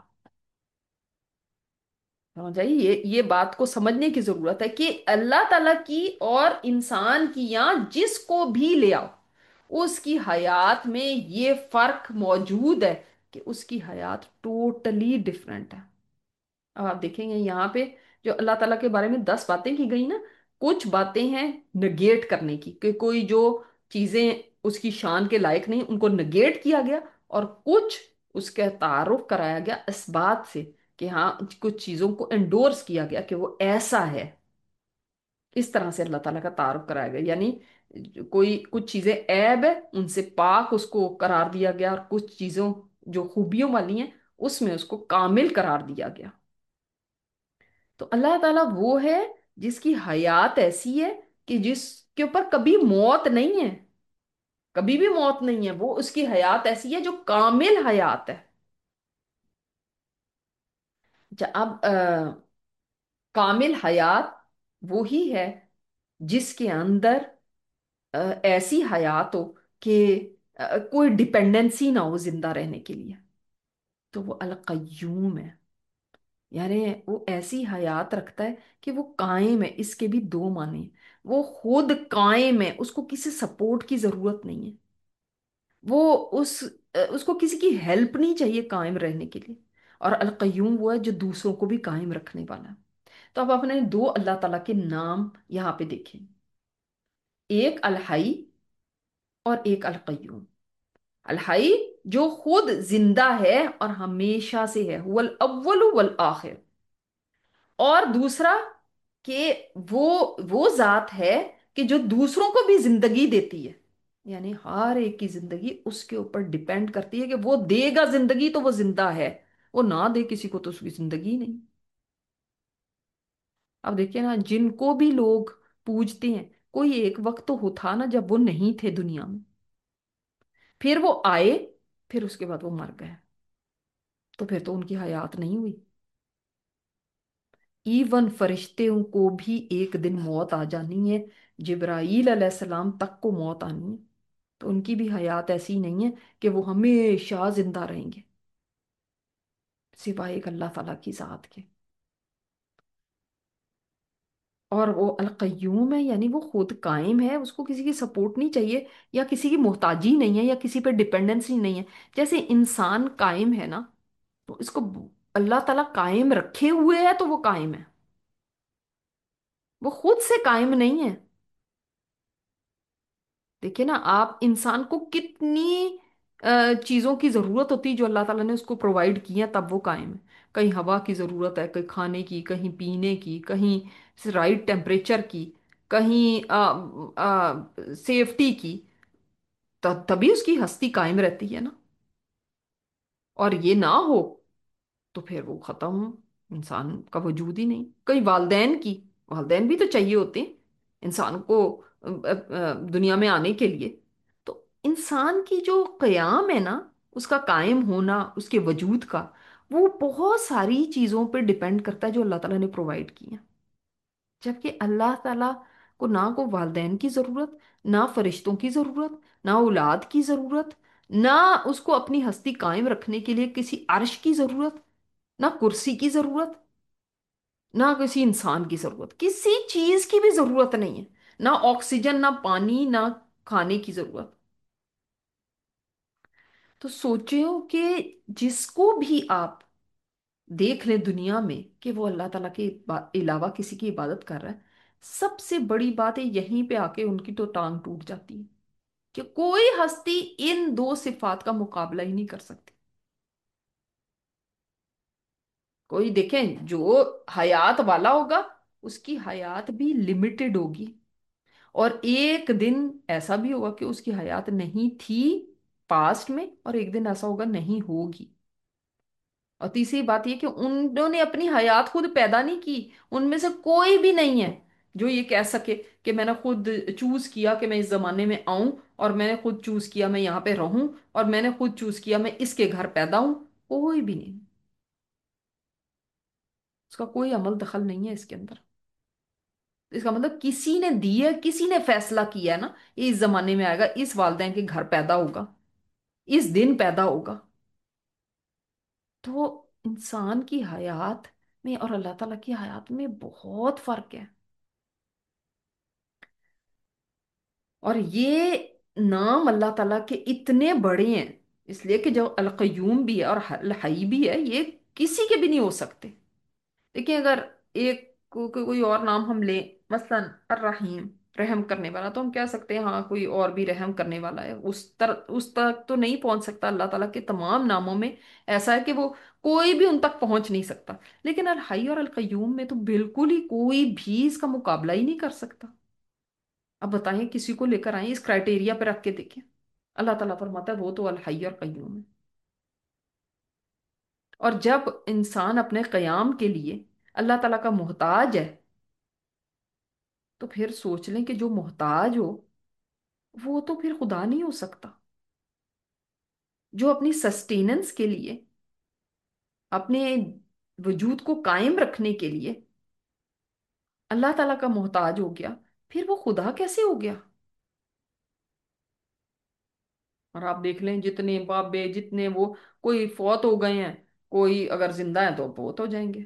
समझ आई? ये बात को समझने की जरूरत है कि अल्लाह ताला की और इंसान की, या जिसको भी ले आओ, उसकी हयात में ये फर्क मौजूद है कि उसकी हयात टोटली डिफरेंट है। अब आप देखेंगे यहाँ पे جو اللہ تعالیٰ کے بارے میں 10 باتیں کی گئی نا، کچھ باتیں ہیں نگیٹ کرنے کی، کہ کوئی جو چیزیں اس کی شان کے لائق نہیں ان کو نگیٹ کیا گیا، اور کچھ اس کا تعارف کرایا گیا اس بات سے کہ ہاں کچھ چیزوں کو انڈورس کیا گیا کہ وہ ایسا ہے۔ اس طرح سے اللہ تعالیٰ کا تعارف کرایا گیا، یعنی کوئی کچھ چیزیں عیب ہے ان سے پاک اس کو قرار دیا گیا، اور کچھ چیزوں جو خوبیوں والی ہیں اس میں اس کو کامل قرار دیا گیا۔ تو اللہ تعالیٰ وہ ہے جس کی حیات ایسی ہے کہ جس کے اوپر کبھی موت نہیں ہے، کبھی بھی موت نہیں ہے، وہ اس کی حیات ایسی ہے جو کامل حیات ہے۔ اب کامل حیات وہی ہے جس کے اندر ایسی حیات ہو کہ کوئی ڈپینڈنسی نہ ہو زندہ رہنے کے لیے، تو وہ القیوم ہے۔ یعنی وہ ایسی حیات رکھتا ہے کہ وہ قائم ہے، اس کے بھی دو معنی ہیں۔ وہ خود قائم ہے، اس کو کسی سپورٹ کی ضرورت نہیں ہے، وہ اس کو کسی کی ہیلپ نہیں چاہیے قائم رہنے کے لیے۔ اور القیوم وہ ہے جو دوسروں کو بھی قائم رکھنے والا ہے۔ تو اب آپ نے دو اللہ تعالیٰ کے نام یہاں پہ دیکھیں، ایک الحی اور ایک القیوم۔ الحی جو خود زندہ ہے اور ہمیشہ سے ہے، هو الاول والآخر۔ اور دوسرا کہ وہ ذات ہے کہ جو دوسروں کو بھی زندگی دیتی ہے، یعنی ہر ایک کی زندگی اس کے اوپر ڈیپینڈ کرتی ہے کہ وہ دے گا زندگی تو وہ زندہ ہے، وہ نہ دے کسی کو تو اس کی زندگی نہیں۔ اب دیکھیں نا، جن کو بھی لوگ پوجتے ہیں، کوئی ایک وقت تو تھا نا جب وہ نہیں تھے دنیا میں، پھر وہ آئے، پھر اس کے بعد وہ مر گئے، تو پھر تو ان کی حیات نہیں ہوئی۔ ایون فرشتوں کو بھی ایک دن موت آ جانی ہے، جبرائیل علیہ السلام تک کو موت آنی ہے، تو ان کی بھی حیات ایسی نہیں ہے کہ وہ ہمیشہ زندہ رہیں گے، سوائے ایک اللہ تعالیٰ کی ذات کے۔ اور وہ القیوم ہے، یعنی وہ خود قائم ہے، اس کو کسی کی سپورٹ نہیں چاہیے، یا کسی کی محتاجی نہیں ہے، یا کسی پہ ڈپینڈنسی نہیں ہے۔ جیسے انسان قائم ہے نا، تو اس کو اللہ تعالیٰ قائم رکھے ہوئے ہے تو وہ قائم ہے، وہ خود سے قائم نہیں ہے۔ دیکھیں نا، آپ انسان کو کتنی چیزوں کی ضرورت ہوتی ہے جو اللہ تعالیٰ نے اس کو پرووائڈ کی ہیں تب وہ قائم ہے۔ کہیں ہوا کی ضرورت ہے، کہیں کھانے کی، کہیں پینے کی، کہیں رائٹ ٹیمپریچر کی، کہیں سیفٹی کی، تبھی اس کی ہستی قائم رہتی ہے نا۔ اور یہ نہ ہو تو پھر وہ ختم، انسان کا وجود ہی نہیں۔ کئی والدین کی، والدین بھی تو چاہیے ہوتے ہیں انسان کو دنیا میں آنے کے لیے۔ تو انسان کی جو قیام ہے نا، اس کا قائم ہونا، اس کے وجود کا، وہ بہت ساری چیزوں پہ ڈپینڈ کرتا ہے جو اللہ تعالیٰ نے پرووائڈ کی ہیں۔ جبکہ اللہ تعالیٰ کو نہ کو والدین کی ضرورت، نہ فرشتوں کی ضرورت، نہ اولاد کی ضرورت، نہ اس کو اپنی ہستی قائم رکھنے کے لیے کسی عرش کی ضرورت، نہ کرسی کی ضرورت، نہ کسی انسان کی ضرورت، کسی چیز کی بھی ضرورت نہیں ہے، نہ آکسیجن، نہ پانی، نہ کھانے کی ضرورت۔ تو سوچو کہ جس کو بھی آپ دیکھ لیں دنیا میں کہ وہ اللہ تعالیٰ کے علاوہ کسی کی عبادت کر رہا ہے، سب سے بڑی بات ہے یہیں پہ آ کے ان کی تو ٹانگ ٹوٹ جاتی ہے کہ کوئی ہستی ان دو صفات کا مقابلہ ہی نہیں کر سکتی۔ کوئی دیکھیں جو حیات والا ہوگا اس کی حیات بھی لمیٹڈ ہوگی، اور ایک دن ایسا بھی ہوگا کہ اس کی حیات نہیں تھی پاسٹ میں، اور ایک دن ایسا ہوگا نہیں ہوگی۔ اور تیسری بات یہ کہ انہوں نے اپنی حیات خود پیدا نہیں کی، ان میں سے کوئی بھی نہیں ہے جو یہ کہہ سکے کہ میں نے خود چوز کیا کہ میں اس زمانے میں آؤں، اور میں نے خود چوز کیا میں یہاں پہ رہوں، اور میں نے خود چوز کیا میں اس کے گھر پیدا ہوں۔ کوئی بھی نہیں، اس کا کوئی عمل دخل نہیں ہے اس کے اندر۔ اس کا مطلب کسی نے دی ہے، کسی نے فیصلہ کیا ہے نا، یہ اس زمانے میں آئے گا، اس والدین کے گھر پیدا ہوگا، اس دن پیدا ہوگا۔ تو انسان کی حیات میں اور اللہ تعالیٰ کی حیات میں بہت فرق ہے۔ اور یہ نام اللہ تعالیٰ کے اتنے بڑے ہیں، اس لیے کہ جو القیوم بھی ہے اور الحی بھی ہے، یہ کسی کے بھی نہیں ہو سکتے۔ دیکھیں، اگر ایک کوئی اور نام ہم لیں، مثلا الرحیم، رحم کرنے والا، تو ہم کہہ سکتے ہیں ہاں کوئی اور بھی رحم کرنے والا ہے، اس تک تو نہیں پہنچ سکتا اللہ تعالیٰ کے تمام ناموں میں، ایسا ہے کہ وہ کوئی بھی ان تک پہنچ نہیں سکتا، لیکن الحی اور القیوم میں تو بالکل ہی کوئی بھی اس کا مقابلہ ہی نہیں کر سکتا۔ اب بتائیں کسی کو لے کر آئیں اس کرائٹیریا پہ رکھ کے دیکھیں، اللہ تعالیٰ فرماتا ہے وہ تو الحی اور قیوم ہے۔ اور جب انسان اپنے قیام کے لیے اللہ تعالیٰ کا محتاج ہے، تو پھر سوچ لیں کہ جو محتاج ہو وہ تو پھر خدا نہیں ہو سکتا۔ جو اپنی سسٹیننس کے لیے، اپنے وجود کو قائم رکھنے کے لیے اللہ تعالیٰ کا محتاج ہو گیا، پھر وہ خدا کیسے ہو گیا؟ اور آپ دیکھ لیں جتنے بابے جتنے وہ، کوئی فوت ہو گئے ہیں، کوئی اگر زندہ ہیں تو فوت ہو جائیں گے۔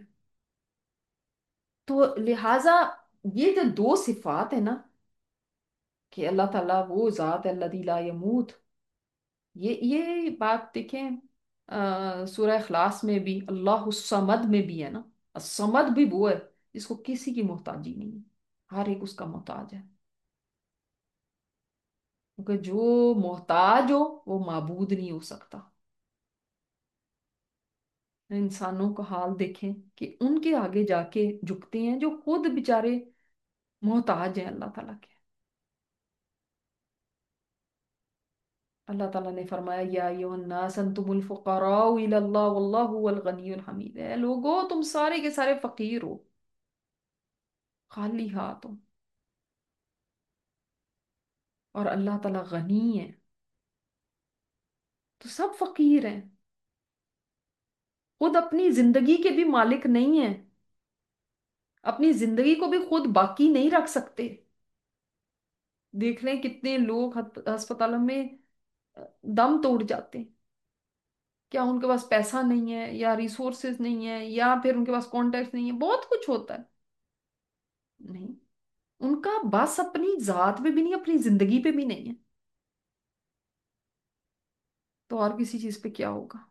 تو لہٰذا یہ جو دو صفات ہیں نا، کہ اللہ تعالیٰ وہ ذات ہے الذی لا یموت، یہ بات دیکھیں سورہ اخلاص میں بھی، اللہ الصمد میں بھی ہے نا، الصمد بھی وہ ہے جس کو کسی کی محتاجی نہیں ہے، ہر ایک اس کا محتاج ہے، کیونکہ جو محتاج ہو وہ معبود نہیں ہو سکتا۔ انسانوں کا حال دیکھیں کہ ان کے آگے جا کے جھکتے ہیں جو خود بیچارے محتاج ہیں اللہ تعالیٰ کے۔ اللہ تعالیٰ نے فرمایا یا ایھا الناس انتم الفقراء الی اللہ واللہ هو الغنی الحمید، اے لوگو تم سارے کے سارے فقیر ہو، خالی ہاتھ ہو، اور اللہ تعالیٰ غنی ہے، تو سب فقیر ہیں، خود اپنی زندگی کے بھی مالک نہیں ہیں، اپنی زندگی کو بھی خود باقی نہیں رکھ سکتے۔ دیکھ لیں کتنے لوگ ہسپتالوں میں دم توڑ جاتے ہیں، کیا ان کے پاس پیسہ نہیں ہے، یا ریسورسز نہیں ہے، یا پھر ان کے پاس کانٹیکٹ نہیں ہے، بہت کچھ ہوتا ہے، نہیں، ان کا بس اپنی ذات پہ بھی نہیں، اپنی زندگی پہ بھی نہیں ہے، تو اور کسی چیز پہ کیا ہوگا؟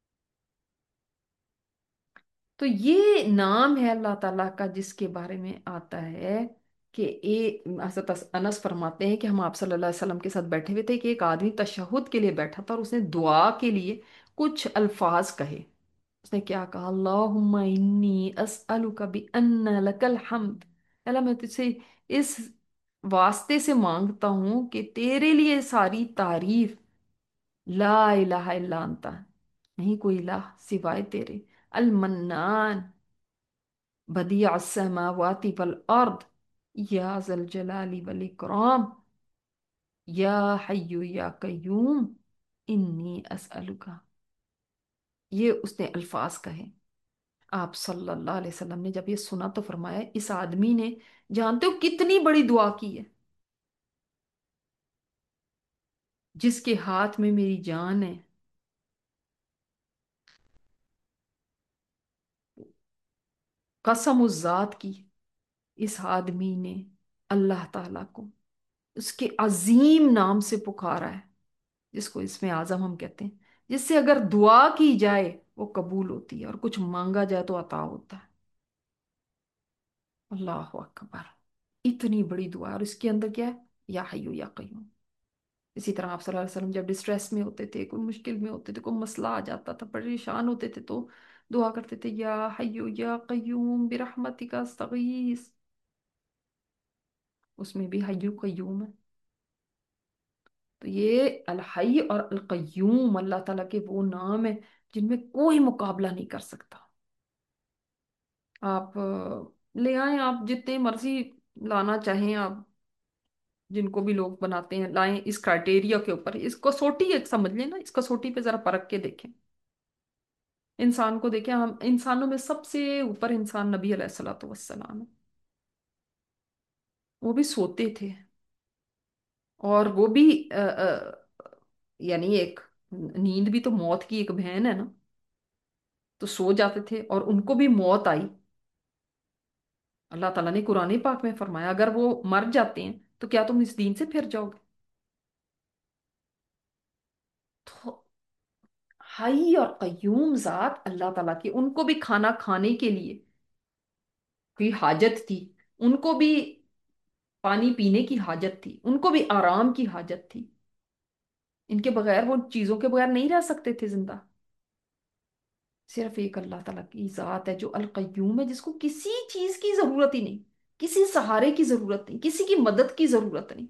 تو یہ نام ہے اللہ تعالیٰ کا جس کے بارے میں آتا ہے کہ حضرت انس فرماتے ہیں کہ ہم آپ صلی اللہ علیہ وسلم کے ساتھ بیٹھے ہوئے تھے کہ ایک آدمی تشہد کے لیے بیٹھا تھا، اور اس نے دعا کے لیے کچھ الفاظ کہے۔ اس نے کیا کہا؟ اللہم انی اسألک بان لک الحمد، اللہ میں تجھ سے اس واسطے سے مانگتا ہوں کہ تیرے لیے ساری تعریف، لا الہ الا انت، نہیں کوئی الہ سوائے تیرے، المنان، بدیع السماوات والارض، یا ذا الجلال والاکرام، یا حی یا قیوم، انی اسألک، یہ اس نے الفاظ کہے۔ آپ صلی اللہ علیہ وسلم نے جب یہ سنا تو فرمایا اس آدمی نے جانتے ہو کتنی بڑی دعا کی ہے، جس کے ہاتھ میں میری جان ہے، قسم اس ذات کی، اس آدمی نے اللہ تعالیٰ کو اس کے عظیم نام سے پکارا ہے، جس کو اسم اعظم ہم کہتے ہیں، جس سے اگر دعا کی جائے وہ قبول ہوتی ہے، اور کچھ مانگا جائے تو عطا ہوتا ہے۔ اللہ اکبر، اتنی بڑی دعا، اور اس کے اندر کیا ہے؟ یا حیو یا قیوم۔ اسی طرح آپ صلی اللہ علیہ وسلم جب ڈسٹریس میں ہوتے تھے، کوئی مشکل میں ہوتے تھے، کوئی مسئلہ آ جاتا تھا، پریشان ہوتے تھے، تو دعا کرتے تھے یا حیو یا قیوم برحمتک استغیث، اس میں بھی حیو قیوم ہے۔ تو یہ الحی اور القیوم اللہ تعالیٰ کے وہ نام ہیں جن میں کوئی مقابلہ نہیں کر سکتا۔ آپ لے آئیں، آپ جتنے مرضی لانا چاہیں، آپ جن کو بھی لوگ بناتے ہیں لائیں اس کرائٹیریا کے اوپر، اس کسوٹی ایک سمجھ لیں نا، اس کسوٹی پہ ذرا پرکھ کے دیکھیں، انسان کو دیکھیں، ہم انسانوں میں سب سے اوپر انسان نبی علیہ الصلوۃ والسلام ہے، وہ بھی سوتے تھے، اور وہ بھی یعنی ایک نیند بھی تو موت کی ایک بہن ہے نا، تو سو جاتے تھے اور ان کو بھی موت آئی، اللہ تعالیٰ نے قرآن پاک میں فرمایا اگر وہ مر جاتے ہیں تو کیا تم اس دین سے پھر جاؤ گے؟ تو حی اور قیوم ذات اللہ تعالیٰ کی، ان کو بھی کھانا کھانے کے لیے कोई हाजत थी, उनको भी पानी पीने की हाजत थी, उनको भी आराम की हाजत थी। इनके बगैर, वो चीजों के बगैर नहीं रह सकते थे जिंदा। सिर्फ एक अल्लाह ताला की जात है जो अल कय्यूम है, जिसको किसी चीज की जरूरत ही नहीं, किसी सहारे की जरूरत नहीं, किसी की मदद की जरूरत नहीं।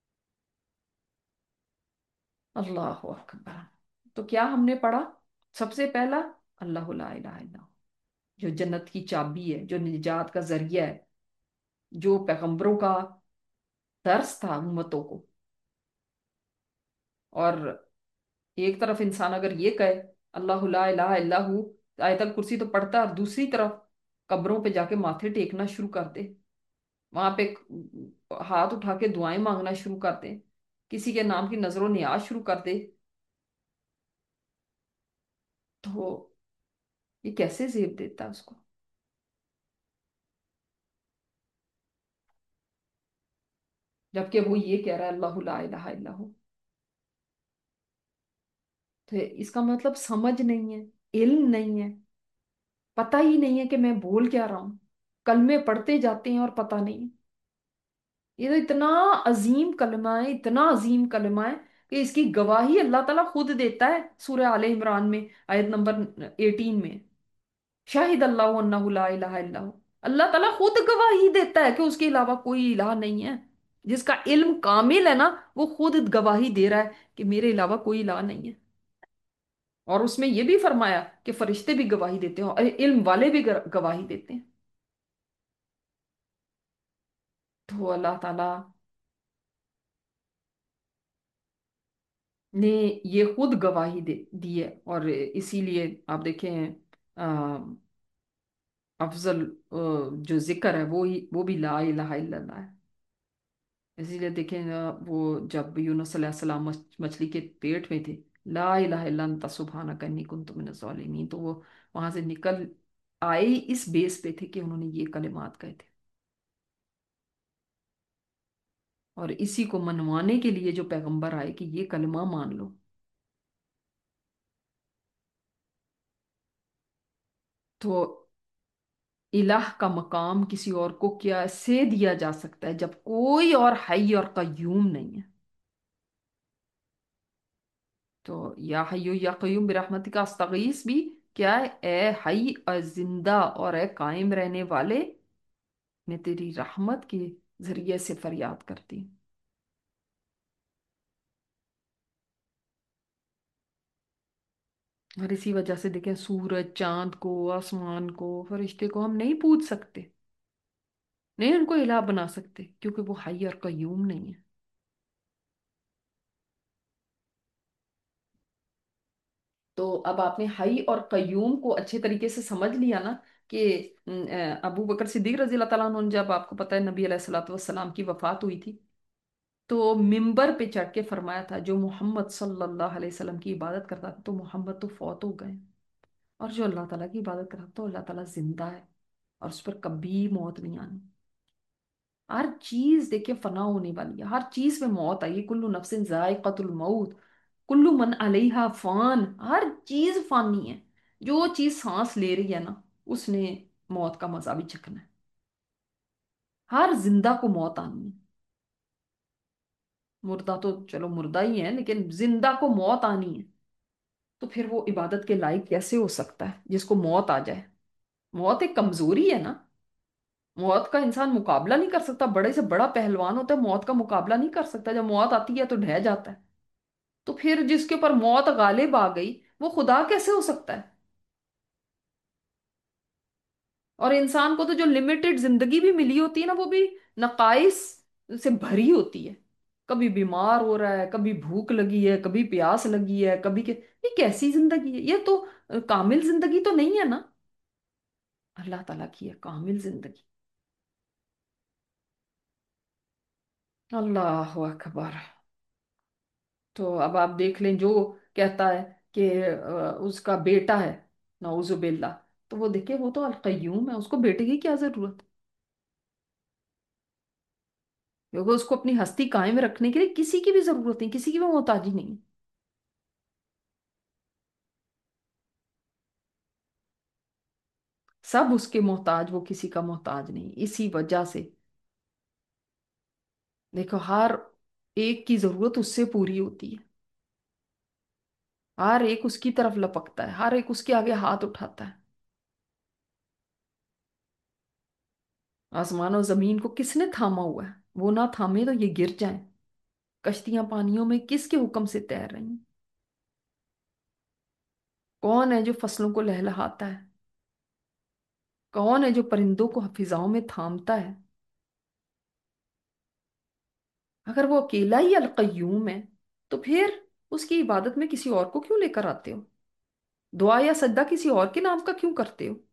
अल्लाह अकबर। तो क्या हमने पढ़ा? सबसे पहला, अल्लाह ला इलाहा इल्लल्लाह, जो जन्नत की चाबी है, जो निजात का जरिया है, जो पैगंबरों का दर्स था उम्मतों को। और एक तरफ इंसान अगर ये कहे अल्लाह ला इलाहा इल्लल्लाहु, आयतल कुर्सी तो पढ़ता है, और दूसरी तरफ कब्रों पे जाके माथे टेकना शुरू कर दे, वहां पे हाथ उठा के दुआएं मांगना शुरू कर दे, किसी के नाम की नजरों नियाज शुरू कर दे, तो ये कैसे जेब देता है उसको? जबकि वो ये कह रहा है अल्लाह ला इलाहा इल्लल्लाहु। तो इसका मतलब समझ नहीं है, इल्म नहीं है, पता ही नहीं है कि मैं बोल क्या रहा हूं। कलमे पढ़ते जाते हैं और पता नहीं है। ये तो इतना अजीम कलमा है, इतना अजीम कलमा है कि इसकी गवाही अल्लाह ताला खुद देता है सूरह आले इमरान में, आयत नंबर 18 में। शाहिद अल्लाह अन्नहु ला इलाहा इल्लल्लाहु। अल्लाह ताला खुद गवाही देता है कि उसके अलावा कोई इलाह नहीं है। जिसका इल्म कामिल है ना, वो खुद गवाही दे रहा है कि मेरे अलावा कोई इलाह नहीं है। और उसमें ये भी फरमाया कि फरिश्ते भी गवाही देते हैं और इल्म वाले भी गवाही देते हैं। तो अल्लाह ताला ने ये खुद गवाही दे दी है। और इसीलिए आप देखें, अफजल जो जिक्र है वो भी ला इलाहा इल्लल्लाह है। इसीलिए देखें वो जब यूनुस अलैहिस्सलाम मछली के पेट में थे, ला इलाहा इल्ला अंता सुब्हानका इन्नी कुन्तु मिनज़ ज़ालिमीन, तो वो वहां से निकल आए इस बेस पे थे कि उन्होंने ये कलिमात कहे थे। और इसी को मनवाने के लिए जो पैगंबर आए कि ये कलमा मान लो। तो इलाह का मकाम किसी और को क्या से दिया जा सकता है जब कोई और हई और कयूम नहीं है? तो या हय्यु या कयूम बिरहमतिका अस्तगीस भी क्या है? ए हई और जिंदा और ए कायम रहने वाले, मैं तेरी रहमत के जरिए से फरियाद करती हूँ। और इसी वजह से देखें, सूरज चांद को, आसमान को, फरिश्ते को हम नहीं पूज सकते, नहीं उनको इलाह बना सकते, क्योंकि वो हई और कयूम नहीं है। तो अब आपने हई और कयूम को अच्छे तरीके से समझ लिया ना, कि अबू बकर सिद्दीक रजी अल्लाह तआला अन्हु ने, जब आपको पता है नबी अलैहिस्सलातु वस्सलाम की वफात हुई थी, तो मिंबर पे चढ़ के फरमाया था जो मोहम्मद सल्लल्लाहु अलैहि वसल्लम की इबादत करता था तो मोहम्मद तो फौत हो गए, और जो अल्लाह ताला की इबादत करता तो अल्लाह ताला जिंदा है, और उस पर कभी मौत नहीं आनी। हर चीज देखिए फना होने वाली है, हर चीज में मौत आई, कुल्लू नफ्सिन जायकातुल मौत, कुल्लू मन अलैहा फान, हर चीज फानी है। जो चीज सांस ले रही है ना, उसने मौत का मजा भी चखना है। हर जिंदा को मौत आनी है। मुर्दा तो चलो मुर्दा ही है, लेकिन जिंदा को मौत आनी है। तो फिर वो इबादत के लायक कैसे हो सकता है जिसको मौत आ जाए? मौत एक कमजोरी है ना। मौत का इंसान मुकाबला नहीं कर सकता, बड़े से बड़ा पहलवान होता है, मौत का मुकाबला नहीं कर सकता, जब मौत आती है तो ढह जाता है। तो फिर जिसके ऊपर मौत गालिब आ गई, वो खुदा कैसे हो सकता है? और इंसान को तो जो लिमिटेड जिंदगी भी मिली होती है ना, वो भी नकाइस से भरी होती है। कभी बीमार हो रहा है, कभी भूख लगी है, कभी प्यास लगी है, कभी के, ये कैसी जिंदगी है? ये तो कामिल जिंदगी तो नहीं है ना। अल्लाह ताला की है कामिल जिंदगी। अल्लाह अकबर। तो अब आप देख लें, जो कहता है कि उसका बेटा है, नाउजुबिल्ला, तो वो देखिए वो तो अल कय्यूम है, उसको बेटे की क्या जरूरत? क्योंकि उसको अपनी हस्ती कायम रखने के लिए किसी की भी जरूरत नहीं, किसी की भी मोहताजी नहीं। सब उसके मोहताज, वो किसी का मोहताज नहीं। इसी वजह से देखो, हर एक की जरूरत उससे पूरी होती है। हर एक उसकी तरफ लपकता है, हर एक उसके आगे हाथ उठाता है। आसमान और जमीन को किसने थामा हुआ है? वो ना थामे तो ये गिर जाएं। कश्तियां पानियों में किसके हुक्म से तैर रही हैं? कौन है जो फसलों को लहलहाता है? कौन है जो परिंदों को फिजाओं में थामता है? अगर वो अकेला ही अल कय्यूम है, तो फिर उसकी इबादत में किसी और को क्यों लेकर आते हो? दुआ या सजदा किसी और के नाम का क्यों करते हो?